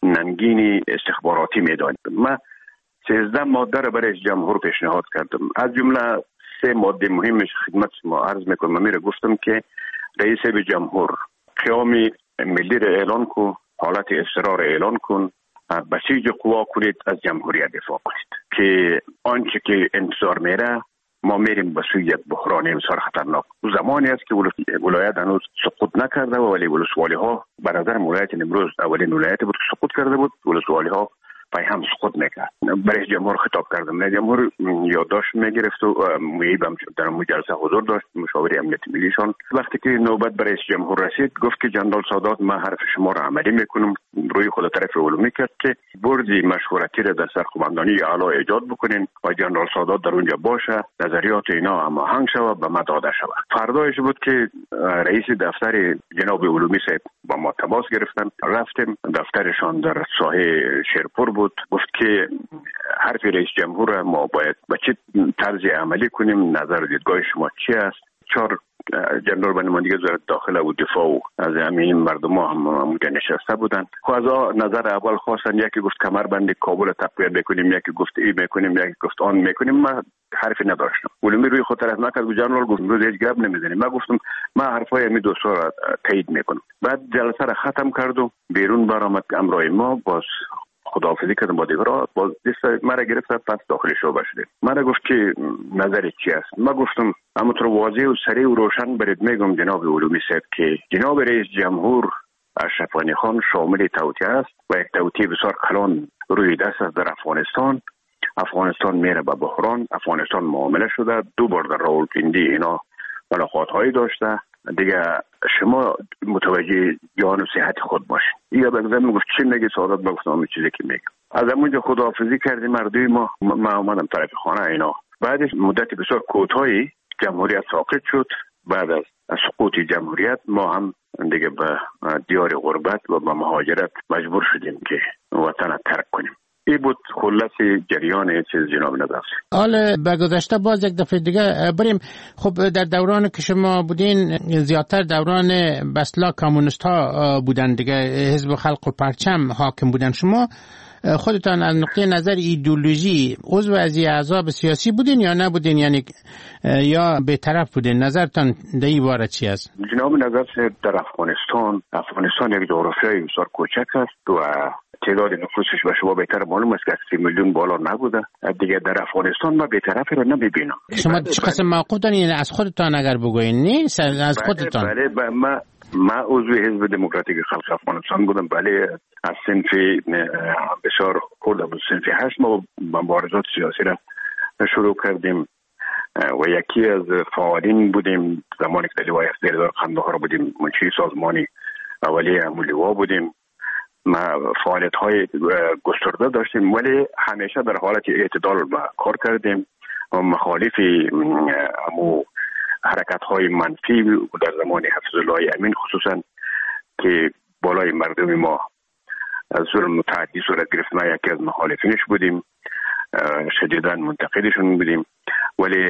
ننگین استخباراتی میدانیم. ما سیزده ماده را برای جمهور پیشنهاد کردم. از جمله سه ماده مهمش خدمت ما عرض میکنم. من میره گفتم که رئیس به جمهور قیام ملی را اعلان کن، حالت اضطرار اعلان کن، بسیج قوا کنید، از جمهوریت دفاع کنید که آنچه که انتظار میره ما میریم به سوی یک بحران بسیار خطرناک. زمانی است که ولایت هنوز سقوط نکرده و ولی ولسوالی ها به نظر ولایت امروز اولین ولایت بود که سقوط کرده بود. ولسوالی ها پای هم سقوط میکرد. برای جمهور خطاب کردم. نه جمهور یادداشت میگرفت و معیبم در مجلسه حضور داشت، مشاور امنیت ملیشان. وقتی که نوبت برای جمهور رسید گفت که جنرال سادات من حرف شما را عملی میکنم. روی خود طرف علومی کرد که بردی مشورتی را در سرقماندانی اعلی ایجاد بکنین و جنرال سادات در اونجا باشه، نظریات اینا هماهنگ شود به ما داده شود. فردایش بود که رئیس دفتر جناب علومی صاحب با ما تماس گرفتن. رفتیم دفترشان در ساحه شیرپور بود. گفت که حرف رئیس جمهور ما باید به چه طرز عملی کنیم، نظر و دیدگاه شما چی است؟ چهار جنرال به نمایندگی وزارت داخله و دفاع و از همین مردم ها هم اونجا نشسته بودن. خواهزا نظر اول خواستن، یکی گفت کمربند کابل تقویت بکنیم، یکی گفت ای میکنیم، یکی گفت آن میکنیم. من حرفی نداشتم. علومی روی خود طرف نکرد و جنرال گفت روز هیچ گپ نمیزنیم. من گفتم من حرفای می دوستا را تایید میکنم. بعد جلسه را ختم کرد و بیرون برآمد امرای ما. باز خداحافظی کردم با دیگرها. باز دست مرا گرفت پس داخل شعبه شدیم. مرا گفت که نظر چی است؟ من گفتم همونطور واضح و سریع و روشن برید میگم جناب علومی صاحب که جناب رئیس جمهور اشرف غنی خان شامل توطئه است و یک توطئه بسیار کلان روی دست است در افغانستان. افغانستان میره به بحران. افغانستان معامله شده. دو بار در راولپیندی اینا ملاقات هایی داشته. دیگه شما متوجه جان و صحت خود باشین. یا بگذار میگفت چی میگی سعادت؟ بگفتم همین چیزی که میگم. از همونجا خداحافظی کردیم مردوی ما. ما آمدم طرف خانه اینا. بعدش مدت بسیار کوتاهی جمهوریت ساقط شد. بعد از سقوط جمهوریت ما هم دیگه به دیار غربت و به مهاجرت مجبور شدیم که وطن ترک کنیم. این بود خلاص جریان چیز جناب نظر. حالا به گذشته باز یک دفعه دیگه بریم. خب در دوران که شما بودین زیادتر دوران بسلا کمونیست ها بودن دیگه، حزب خلق و پرچم حاکم بودن. شما خودتان از نقطه نظر ایدئولوژی عضو از احزاب سیاسی بودین یا نبودین، یعنی یا به طرف بودین؟ نظرتان در این باره چی است؟ جناب نظر در افغانستان افغانستان یک جغرافیای بسیار کوچک است و تعداد نفوسش به شما بهتر معلوم است که سی میلیون بالا نبوده. دیگه در افغانستان ما بی‌طرفی رو نمیبینم. شما چه قسم موقف دارین از خودتان اگر بگوین؟ نیست از خودتان. بله بله ما ما عضو حزب دموکراتیک خلق افغانستان بودم. بله از صنف بسیار خرد بود، صنف هشت ما مبارزات سیاسی را شروع کردیم و یکی از فعالین بودیم زمانی که در لوای افزاردار قندهار بودیم. منشی سازمانی اولیه امولوا بودیم. ما فعالیت های گسترده داشتیم ولی همیشه در حالت اعتدال کار کردیم و مخالف امو حرکت های منفی در زمان حفظالله امین خصوصا که بالای مردم ما از ظلم متعدی صورت گرفت. ما یکی از مخالفینش بودیم، شدیداً منتقدشون بودیم. ولی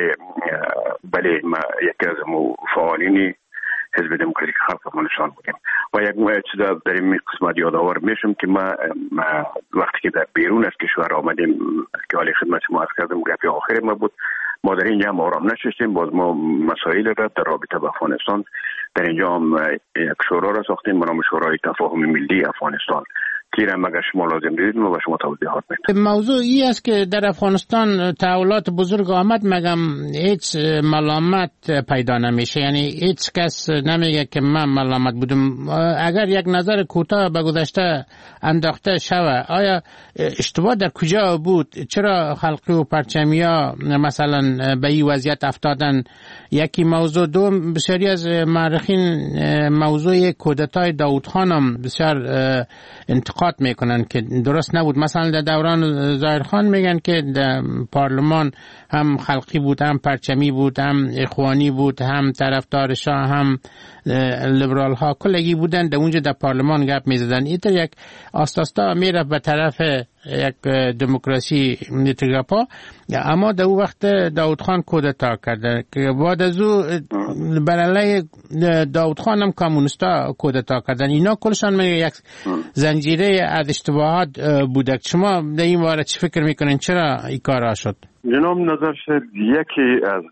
بله ما یکی از فعالین حزب دموکراتیک خلق افغانستان بودیم و یک چیز در این قسمت یادآور میشم که ما, ما وقتی که در بیرون از کشور آمدیم که حالی خدمت ما عرض کردم گپی آخر ما بود، ما در اینجا هم آرام نشستیم، باز ما مسائل را در رابطه با افغانستان در اینجا هم یک شورا را ساختیم به نام شورای تفاهم ملی افغانستان که را مگر شما لازم دیدید ما به شما توضیحات میدیم. موضوع ای است که در افغانستان تحولات بزرگ آمد، مگم هیچ ملامت پیدا نمیشه، یعنی هیچ کس نمیگه که من ملامت بودم. اگر یک نظر کوتاه به گذشته انداخته شود، آیا اشتباه در کجا بود؟ چرا خلقی و پرچمیا مثلا به این وضعیت افتادن؟ یکی موضوع. دوم، بسیاری از مورخین موضوع کودتای داود خان هم بسیار انتقاد میکنن که درست نبود. مثلا در دوران ظاهر خان میگن که در پارلمان هم خلقی بود، هم پرچمی بود، هم اخوانی بود، هم طرفدار شاه، هم لیبرال ها کلگی بودن. در اونجا در پارلمان گپ میزدن. این یک آستاستا میره به طرف یک دموکراسی نیتگاپا. اما در اون وقت داود خان کودتا کرده که بعد از او بر علیه داود خان هم کمونیستا کودتا کردن. اینا کلشان میگه یک زنجیره از اشتباهات بوده. شما در این باره چی فکر میکنین؟ چرا این کارا شد؟ جناب نظر شد یکی از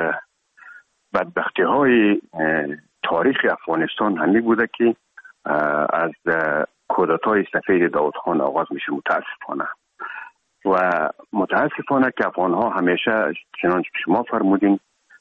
بدبختی های تاریخ افغانستان همین بوده که از کودتای سفید داود خان آغاز میشه. متاسفانه و متاسفانه که افغانها همیشه چنانچه شما فرمودین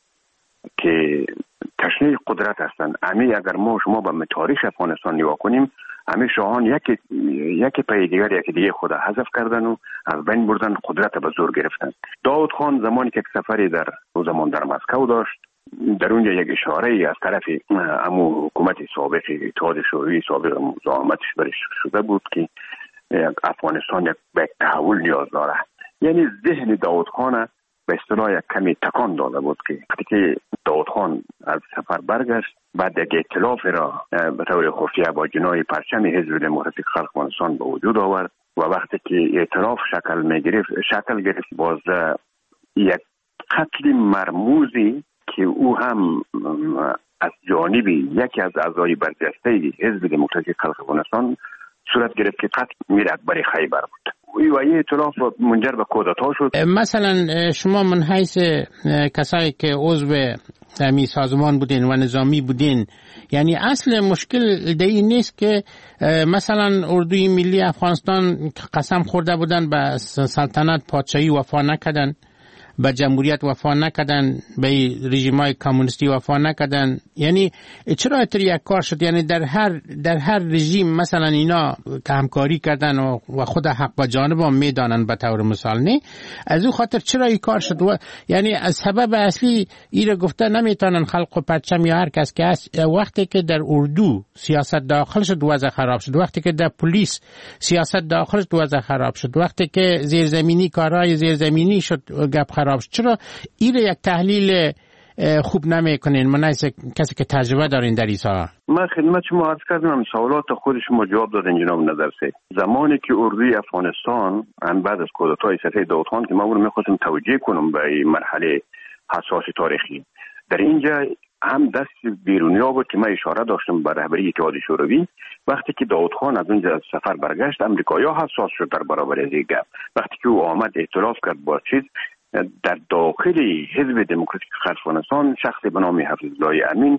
که تشنه قدرت هستند. امی اگر ما شما به تاریخ افغانستان نگاه کنیم، امی شاهان یکی یکی پای دیگر یکی دیگه خود حذف کردن و از بین بردن، قدرت به زور گرفتن. داود خان زمانی که سفری در او زمان در مسکو داشت، در اونجا یک اشاره ای از طرف امو حکومت سابق اتحاد شوروی سابق مزاحمتش برش شده بود که افغانستان یک به تحول نیاز داره. یعنی ذهن داود خان به اصطلاح یک کمی تکان داده بود که وقتی که داود خان از سفر برگشت، بعد یک ائتلاف را به طور خفیه با جناح پرچم حزب دموکراتیک خلق افغانستان به وجود آورد و وقتی که ائتلاف شکل می گرفت شکل گرفت باز یک قتل مرموزی که او هم از جانب یکی از اعضای برجسته حزب دموکراتیک خلق افغانستان صورت گرفت که قتل میر اکبر خیبر بود و این ائتلاف منجر به کودتا شد. مثلا شما من حیث کسایی که عضو همی سازمان بودین و نظامی بودین، یعنی اصل مشکل دی نیست که مثلا اردوی ملی افغانستان قسم خورده بودن به سلطنت پادشاهی وفا نکردن، به جمهوریت وفا نکردن، به رژیمای کمونیستی وفا نکردن؟ یعنی چرا اتری یک کار شد؟ یعنی در هر در هر رژیم مثلا اینا که همکاری کردن و, و خود حق با جانب هم میدانن به طور مثال، نه از او خاطر چرا این کار شد؟ و یعنی از سبب اصلی ایره گفته نمیتونن خلق و پرچم یا هر کس که هست. وقتی که در اردو سیاست داخل شد وضع خراب شد، وقتی که در پلیس سیاست داخل شد وضع خراب شد، وقتی که زیرزمینی کارهای زیرزمینی شد گپ خراب شد. چرا این یک تحلیل خوب نمی کنین؟ من از کسی که تجربه دارین در ایسا. من خدمت شما عرض کردم، سوالات خود شما جواب دادن جناب نظر سید. زمانی که اردوی افغانستان هم بعد از کودتای سفید داود خان که ما اون میخواستم توجیه کنم به این مرحله حساس تاریخی، در اینجا هم دست بیرونیا بود که من اشاره داشتم به رهبری اتحاد شوروی. وقتی که داود خان از اونجا از سفر برگشت، امریکایی‌ها حساس شد در برابر از این گپ. وقتی که او آمد ائتلاف کرد با چیز در داخل حزب دموکراتیک خلق افغانستان، شخصی به نام حفیظالله امین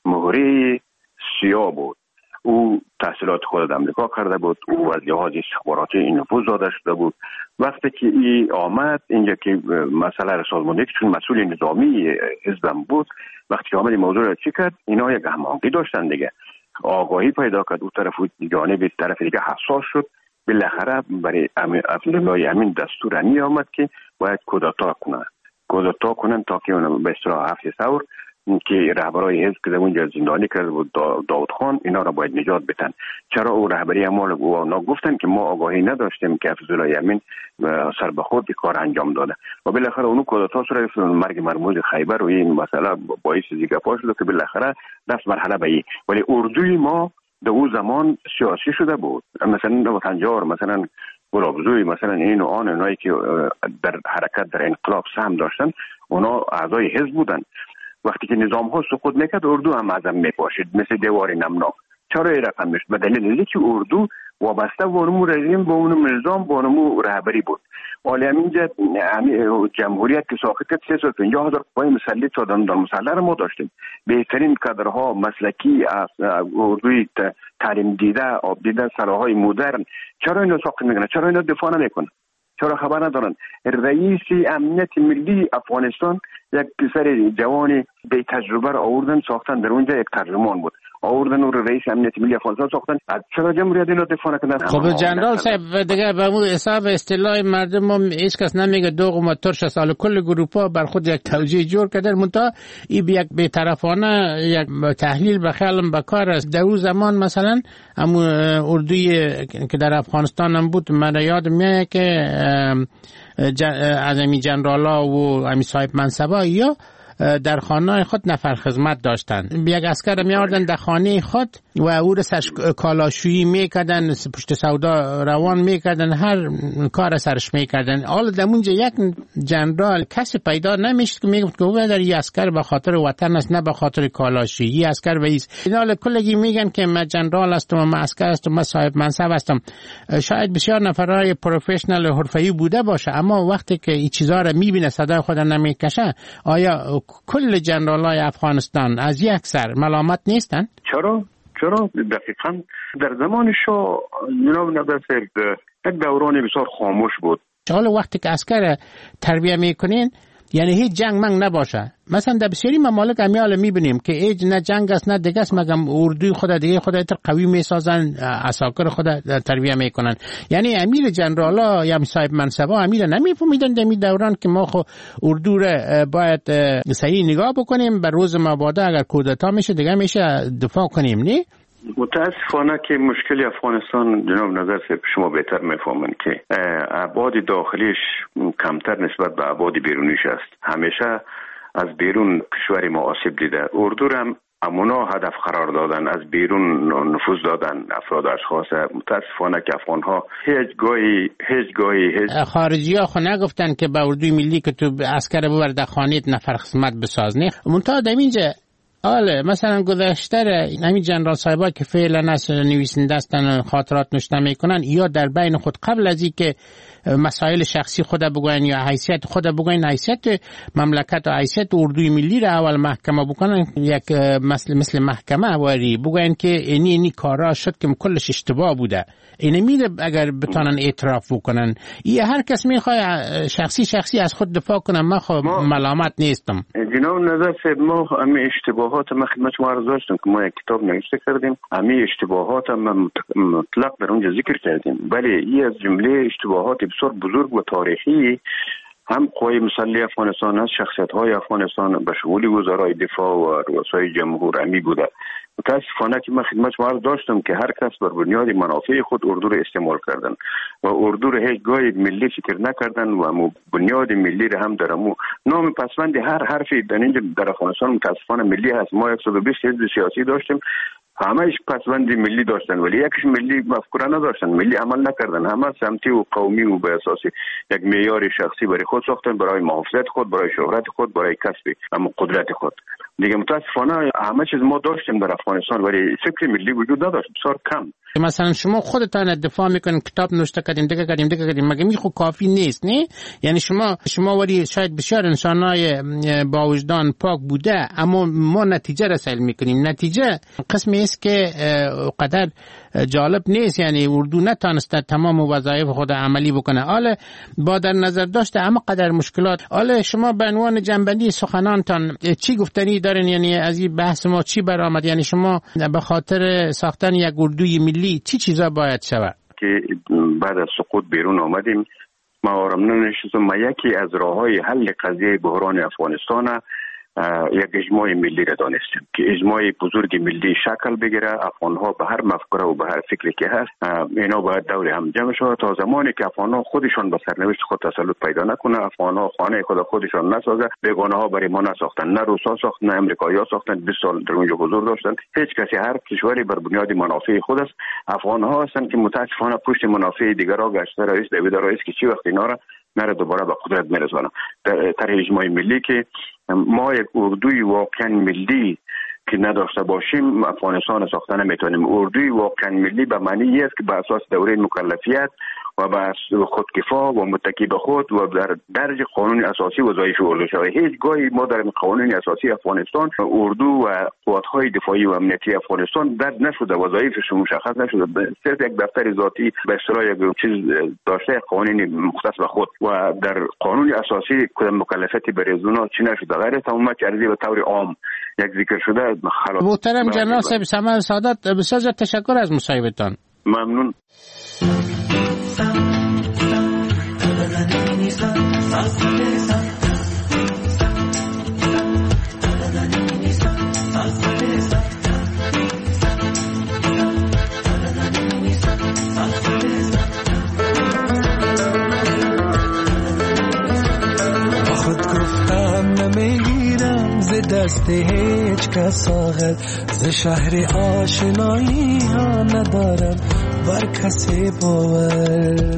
مهره سیاه بود. او تحصیلات خود در امریکا کرده بود، او از لحاظ استخباراتی این نفوذ داده شده بود. وقتی که ای آمد اینجا که مسئله را سازماندهی، چون مسئول نظامی حزبم بود، وقتی که آمد این موضوع را چی کرد، اینا یک هماهنگی داشتن دیگه، آگاهی پیدا کرد، او طرف جانب طرف دیگه حساس شد. بالاخره برای حفیظالله امین دستور می آمد که باید کودتا کنن کودتا کنن تا که به اصطلاح هفت ثور که رهبرای حزب که در اونجا زندانی کرده بود داود خان، اینا را باید نجات بدن. چرا او رهبری اعمال اونا گفتن که ما آگاهی نداشتیم که حفیظالله امین سر به خود کار انجام داده و بالاخره اونو کودتا صورت مرگ مرموز خیبر و این مسئله باعث دیگه پا شد که بالاخره دست مرحله به این. ولی اردوی ما در اون زمان سیاسی شده بود، مثلا وطنجار، مثلا گلابزوی، مثلا این و آن، اونایی که در حرکت در انقلاب سهم داشتن اونا اعضای حزب بودن. وقتی که نظام ها سقوط میکرد اردو هم ازم میپاشید مثل دیوار نمناک. چرا این رقم میشد؟ به دلیل اینکه اردو وابسته به اونمو رژیم، به اونمو نظام، به اونمو رهبری بود. حالا همینجا جمهوریت که ساخت کرد سه سال پنجاه هزار قوای مسلح تا در مسلح رو ما داشتیم. بهترین کادرها مسلکی اردوی تعلیم دیده، آب دیده، سلاحهای مدرن. چرا اینا ساخت میکنن؟ چرا اینا دفاع نمیکنن؟ چرا خبر ندارن؟ رئیس امنیت ملی افغانستان یک پسر جوان بی تجربه را آوردن ساختن، در اونجا یک ترجمان بود، آوردن او رئیس امنیت ملی افغانستان ساختن. چرا جمهوریت اینا دفاع نکردن؟ خب جنرال صاحب دیگه به مو حساب اصطلاح مردم هم هیچ کس نمیگه دوغ و ترش سال کل گروپا بر خود یک توجیه جور کردن، منتها این یک بی‌طرفانه یک تحلیل به خیالم به کار است. در اون زمان مثلا همون اردوی که در افغانستان هم بود، من یاد میاد که از امی جنرالا و امی صاحب منصبا یا در خانه خود نفر خدمت داشتن. یک اسکر میاردن در خانه خود و او را سرش کالاشویی میکردن، پشت سودا روان میکردن، هر کار سرش میکردن. حالا در اونجا یک جنرال کسی پیدا نمیشد که میگفت که او در این اسکر به خاطر وطن است، نه به خاطر کالاشویی. این اسکر به ایست. حالا کلگی میگن که من جنرال هستم و من اسکر هستم، من صاحب منصب هستم. شاید بسیار نفرای پروفشنال حرفه‌ای بوده باشه، اما وقتی که این چیزا را میبینه صدای خود نمیکشه، آیا کل جنرالای افغانستان از یک سر ملامت نیستن؟ چرا؟ چرا؟ دقیقاً در زمان شاه جناب نظر یک دوران بسیار خاموش بود. حالا وقتی که عسکر تربیه میکنین یعنی هیچ جنگ منگ نباشه. مثلا در بسیاری ممالک امیال میبینیم که ایج نه جنگ است نه دیگه است، مگم اردوی خود دیگه خود تر قوی میسازن، عساکر خود تربیه میکنن. یعنی امیر جنرالا یا صاحب منصبا امیر نمیفهمیدن در می دوران که ما خو اردو را باید صحیح نگاه بکنیم، بر روز مبادا اگر کودتا میشه دیگه میشه دفاع کنیم. نه متاسفانه که مشکل افغانستان جناب نظر صاحب شما بهتر میفهمن که ابعاد داخلیش کمتر نسبت به ابعاد بیرونیش است. همیشه از بیرون کشور ما آسیب دیده. اردو هم امونا هدف قرار دادن، از بیرون نفوذ دادن افراد اشخاص. متاسفانه که افغان ها هیچ گاهی هیچ گاهی هیچ خارجی ها خو نگفتن که به اردوی ملی که تو عسکر ببر در خانیت نفر خدمت بساز. نه منتها در اینجا آله مثلا گذشته همین جنرال صاحبا که فعلا از نویسنده هستن خاطرات نوشته میکنن، یا در بین خود قبل از اینکه مسائل شخصی خود بگوین یا حیثیت خود بگوین، حیثیت مملکت و حیثیت اردوی ملی را اول محکمه بکنن، یک مثل مثل محکمه واری بگوین که اینی اینی کارا شد که کلش اشتباه بوده. اینه میره اگر بتونن اعتراف بکنن. این هر کس میخواد شخصی شخصی از خود دفاع کنه. من خب ملامت نیستم. جناب نظر صاحب ما همه اشتباهات ما خدمت شما عرض داشتم که ما یک کتاب نوشته کردیم، همه اشتباهات ما مطلق در اونجا ذکر کردیم. ولی این از جمله اشتباهات بسیار بزرگ و تاریخی هم قوای مسلح افغانستان از شخصیت های افغانستان به شمول وزرای دفاع و رؤسای جمهور امی بوده. متاسفانه که من خدمت شما عرض داشتم که هر کس بر بنیاد منافع خود اردو رو استعمال کردن و اردو رو هیچ گاهی ملی فکر نکردن و بنیاد ملی رو هم درمو نام پسوند هر حرفی در اینجا در افغانستان متاسفانه ملی هست. ما صد و بیست حزب سیاسی داشتیم، همهش پسوندی ملی داشتن ولی یکیش ملی مفکوره نداشتن، ملی عمل نکردن، همه سمتی و قومی و به اساس یک معیار شخصی برای خود ساختن، برای محافظت خود، برای شهرت خود، برای کسب اما قدرت خود. دیگه متاسفانه همه چیز ما داشتیم در افغانستان ولی فکر ملی وجود نداشت، بسیار کم. مثلا شما خودتان دفاع میکنین، کتاب نوشته کردین، دیگه کردین دیگه کردین، مگه می خو کافی نیست؟ نه یعنی شما شما ولی شاید بسیار انسانای با وجدان پاک بوده، اما ما نتیجه رسیل میکنیم. نتیجه قسمی است که قدر جالب نیست، یعنی اردو نتانسته تمام وظایف خود عملی بکنه. حالا با در نظر داشته اما قدر مشکلات. حالا شما به عنوان جنبندی سخنانتان چی گفتنی دارین؟ یعنی از این بحث ما چی برآمد؟ یعنی شما به خاطر ساختن یک اردوی ملی چی چیزا باید شود؟ که بعد از سقوط بیرون آمدیم ما آرام نشستم. ما یکی از راههای حل قضیه بحران افغانستان یک اجماع ملی را دانستیم که اجماع بزرگ ملی شکل بگیره. افغان‌ها به هر مفکوره و به هر فکری که هست اینا باید دور هم جمع شود تا زمانی که افغان‌ها خودشان به سرنوشت خود تسلط پیدا نکنه، افغان‌ها خانه خود خودشان نسازه، بیگانه‌ها برای ما نساختن، نه روسا ساختن نه امریکایی‌ها ساختن، بیست سال در اونجا حضور داشتن. هیچ کسی هر کشوری بر بنیاد منافع خود است. افغان‌ها هستند که متأسفانه پشت منافع دیگرها گشته. رئیس دوید رئیس که چی وقت اینا را نره دوباره به قدرت میرسونه. در اجماع ملی که ما یک اردوی واقعا ملی که نداشته باشیم افغانستان ساخته نمیتونیم. اردوی واقعا ملی به معنی است که به اساس دوره مکلفیت و به خودکفا و متکی به خود و در درج قانون اساسی وظایف اردو شود. هیچ گاهی ما در قانون اساسی افغانستان اردو و قوات‌های دفاعی و امنیتی افغانستان درج نشده، وظایفش مشخص نشده. صرف یک دفتر ذاتی به اصطلاح یک چیز داشته قانونی مختص به خود و در قانون اساسی کدام مکلفیتی برای زونا چی نشده. غیر تمام چرزی به طور عام یک ذکر شده. محترم جنرال صاحب سمر سعادت، بسیار تشکر از مصاحبتان. ممنون. خود گفتم نمیگیرم ز دست هیچ کس آخر، ز شهر آشنایی ها ندارم بر کسی باور.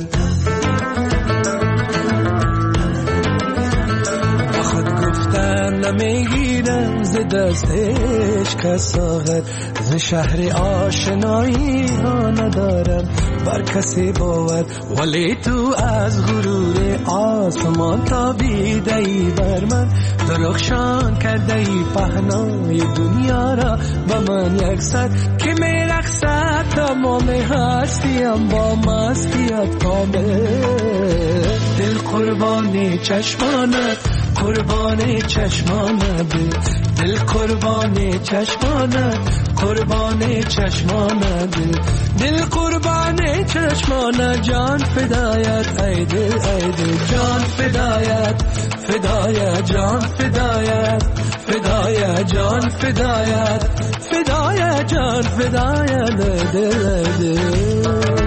خود گفتم نمیگیرم ز دست هیچ کس آخر، ز شهر آشنایی ها ندارم بر کسی باور. ولی تو از غرور آسمان تابیده ای بر من، درخشان کرده ای پهنای دنیا را با من یکسر، که می رقصد تمام هستیم با مستیت کامل. دل قربانی چشمانت، قربانی چشمانت، دل قربانی چشمانت، قربانی چشمانت، دل قربانی چشمانت، جان فدایت ای دل ای دل، جان فدایت فدایت، جان فدایت فدایت، جان فدایت فدایت، جان فدایت دل دل.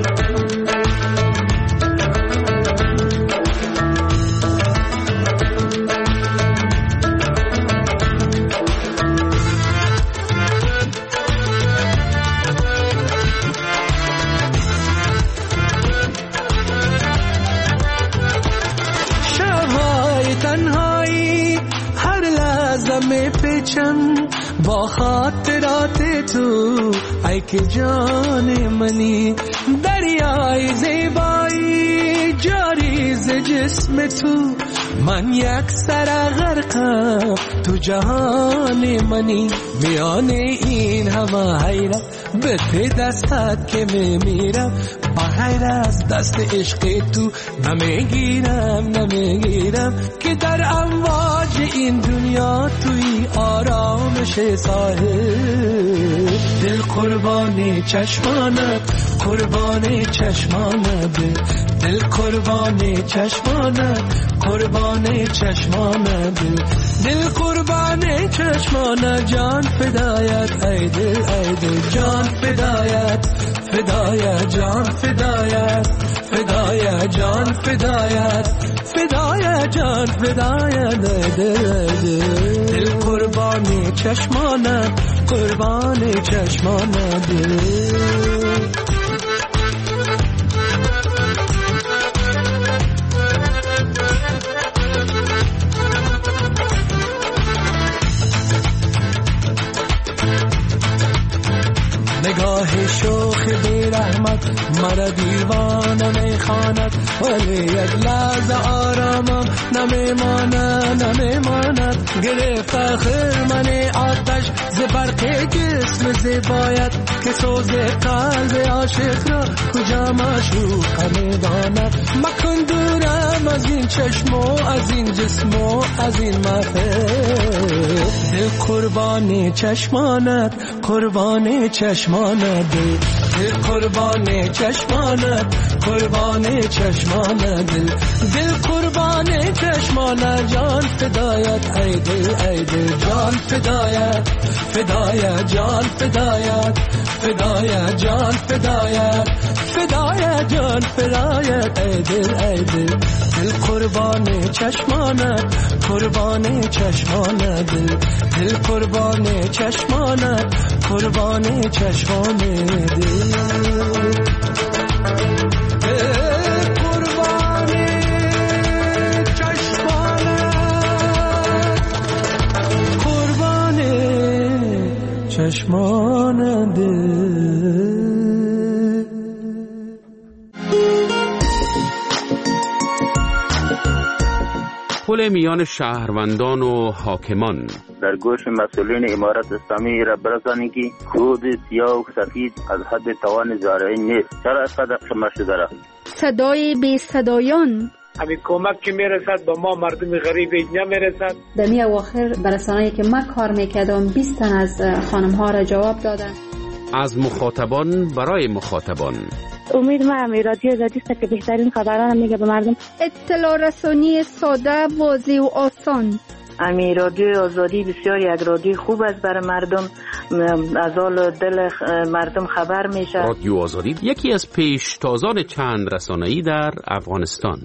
با خاطرات تو ای که جان منی، دریای زیبایی جاری ز جسم تو، من یک سر غرقم تو جهان منی. میان این همه حیرت به ته دستت که میمیرم، بغیر از دست عشق تو نمیگیرم نمیگیرم، که در امواج این دنیا توی آرامش ساحل. دل قربانی چشمانت، قربانی چشمانت، دل قربانی چشمانت، قربانی چشمانت، دل قربانی چشمانت، جان فدایت ای دل ای دل، جان فدایت فدایت، جان فدایت فدایت، جان فدایت فدایت، جان فدایت دل دل، دل قربانی چشمانت، قربانی چشمانت دل. نگاه شوخ بی رحمت مرا دیوانه میخواند، ولی یک لحظه آرامم نمیماند نمیماند. گرفت خرمن آتش ز برق جسم زیبایت، که سوز قلب عاشق را کجا معشوق میداند. مکن دورم از این چشم و از این جسم و از این محفل. دل قربانی چشمانت، قربانی چشمانت، دل قربانی چشمانت، قربانی چشمانت، دل قربانی چشمانت، جان فدایت ای دل ای دل، جان فدایت فدایت، جان فدایت فدایت، جان فدایت فدایت، جان فدایت ای دل ای دل، دل قربانی چشمانت، قربانی چشمانت، دل قربانی چشمانت، قربانی چشمانت، دل قربانی چشمان دل. پل میان شهروندان و حاکمان. در گوش مسئولین امارت اسلامی را برسانی که خود سیاه و سفید از حد توان زارعین نیست. چرا از قدر شما شده را؟ صدای بی صدایان. همین کمک که میرسد با ما مردم غریب نمیرسد. در می اواخر برسانه‌ای که من کار میکردم بیست تن از خانم ها را جواب دادن. از مخاطبان برای مخاطبان. امید ما هم رادیو آزادی است که بهترین خبران میگه به مردم. اطلاع رسانی ساده، واضح و آسان. امی رادیو آزادی بسیار یک رادیو خوب است برای مردم، از حال دل مردم خبر میشه. رادیو آزادی یکی از پیشتازان چند رسانه‌ای در افغانستان.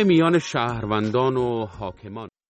میان شهروندان و حاکمان.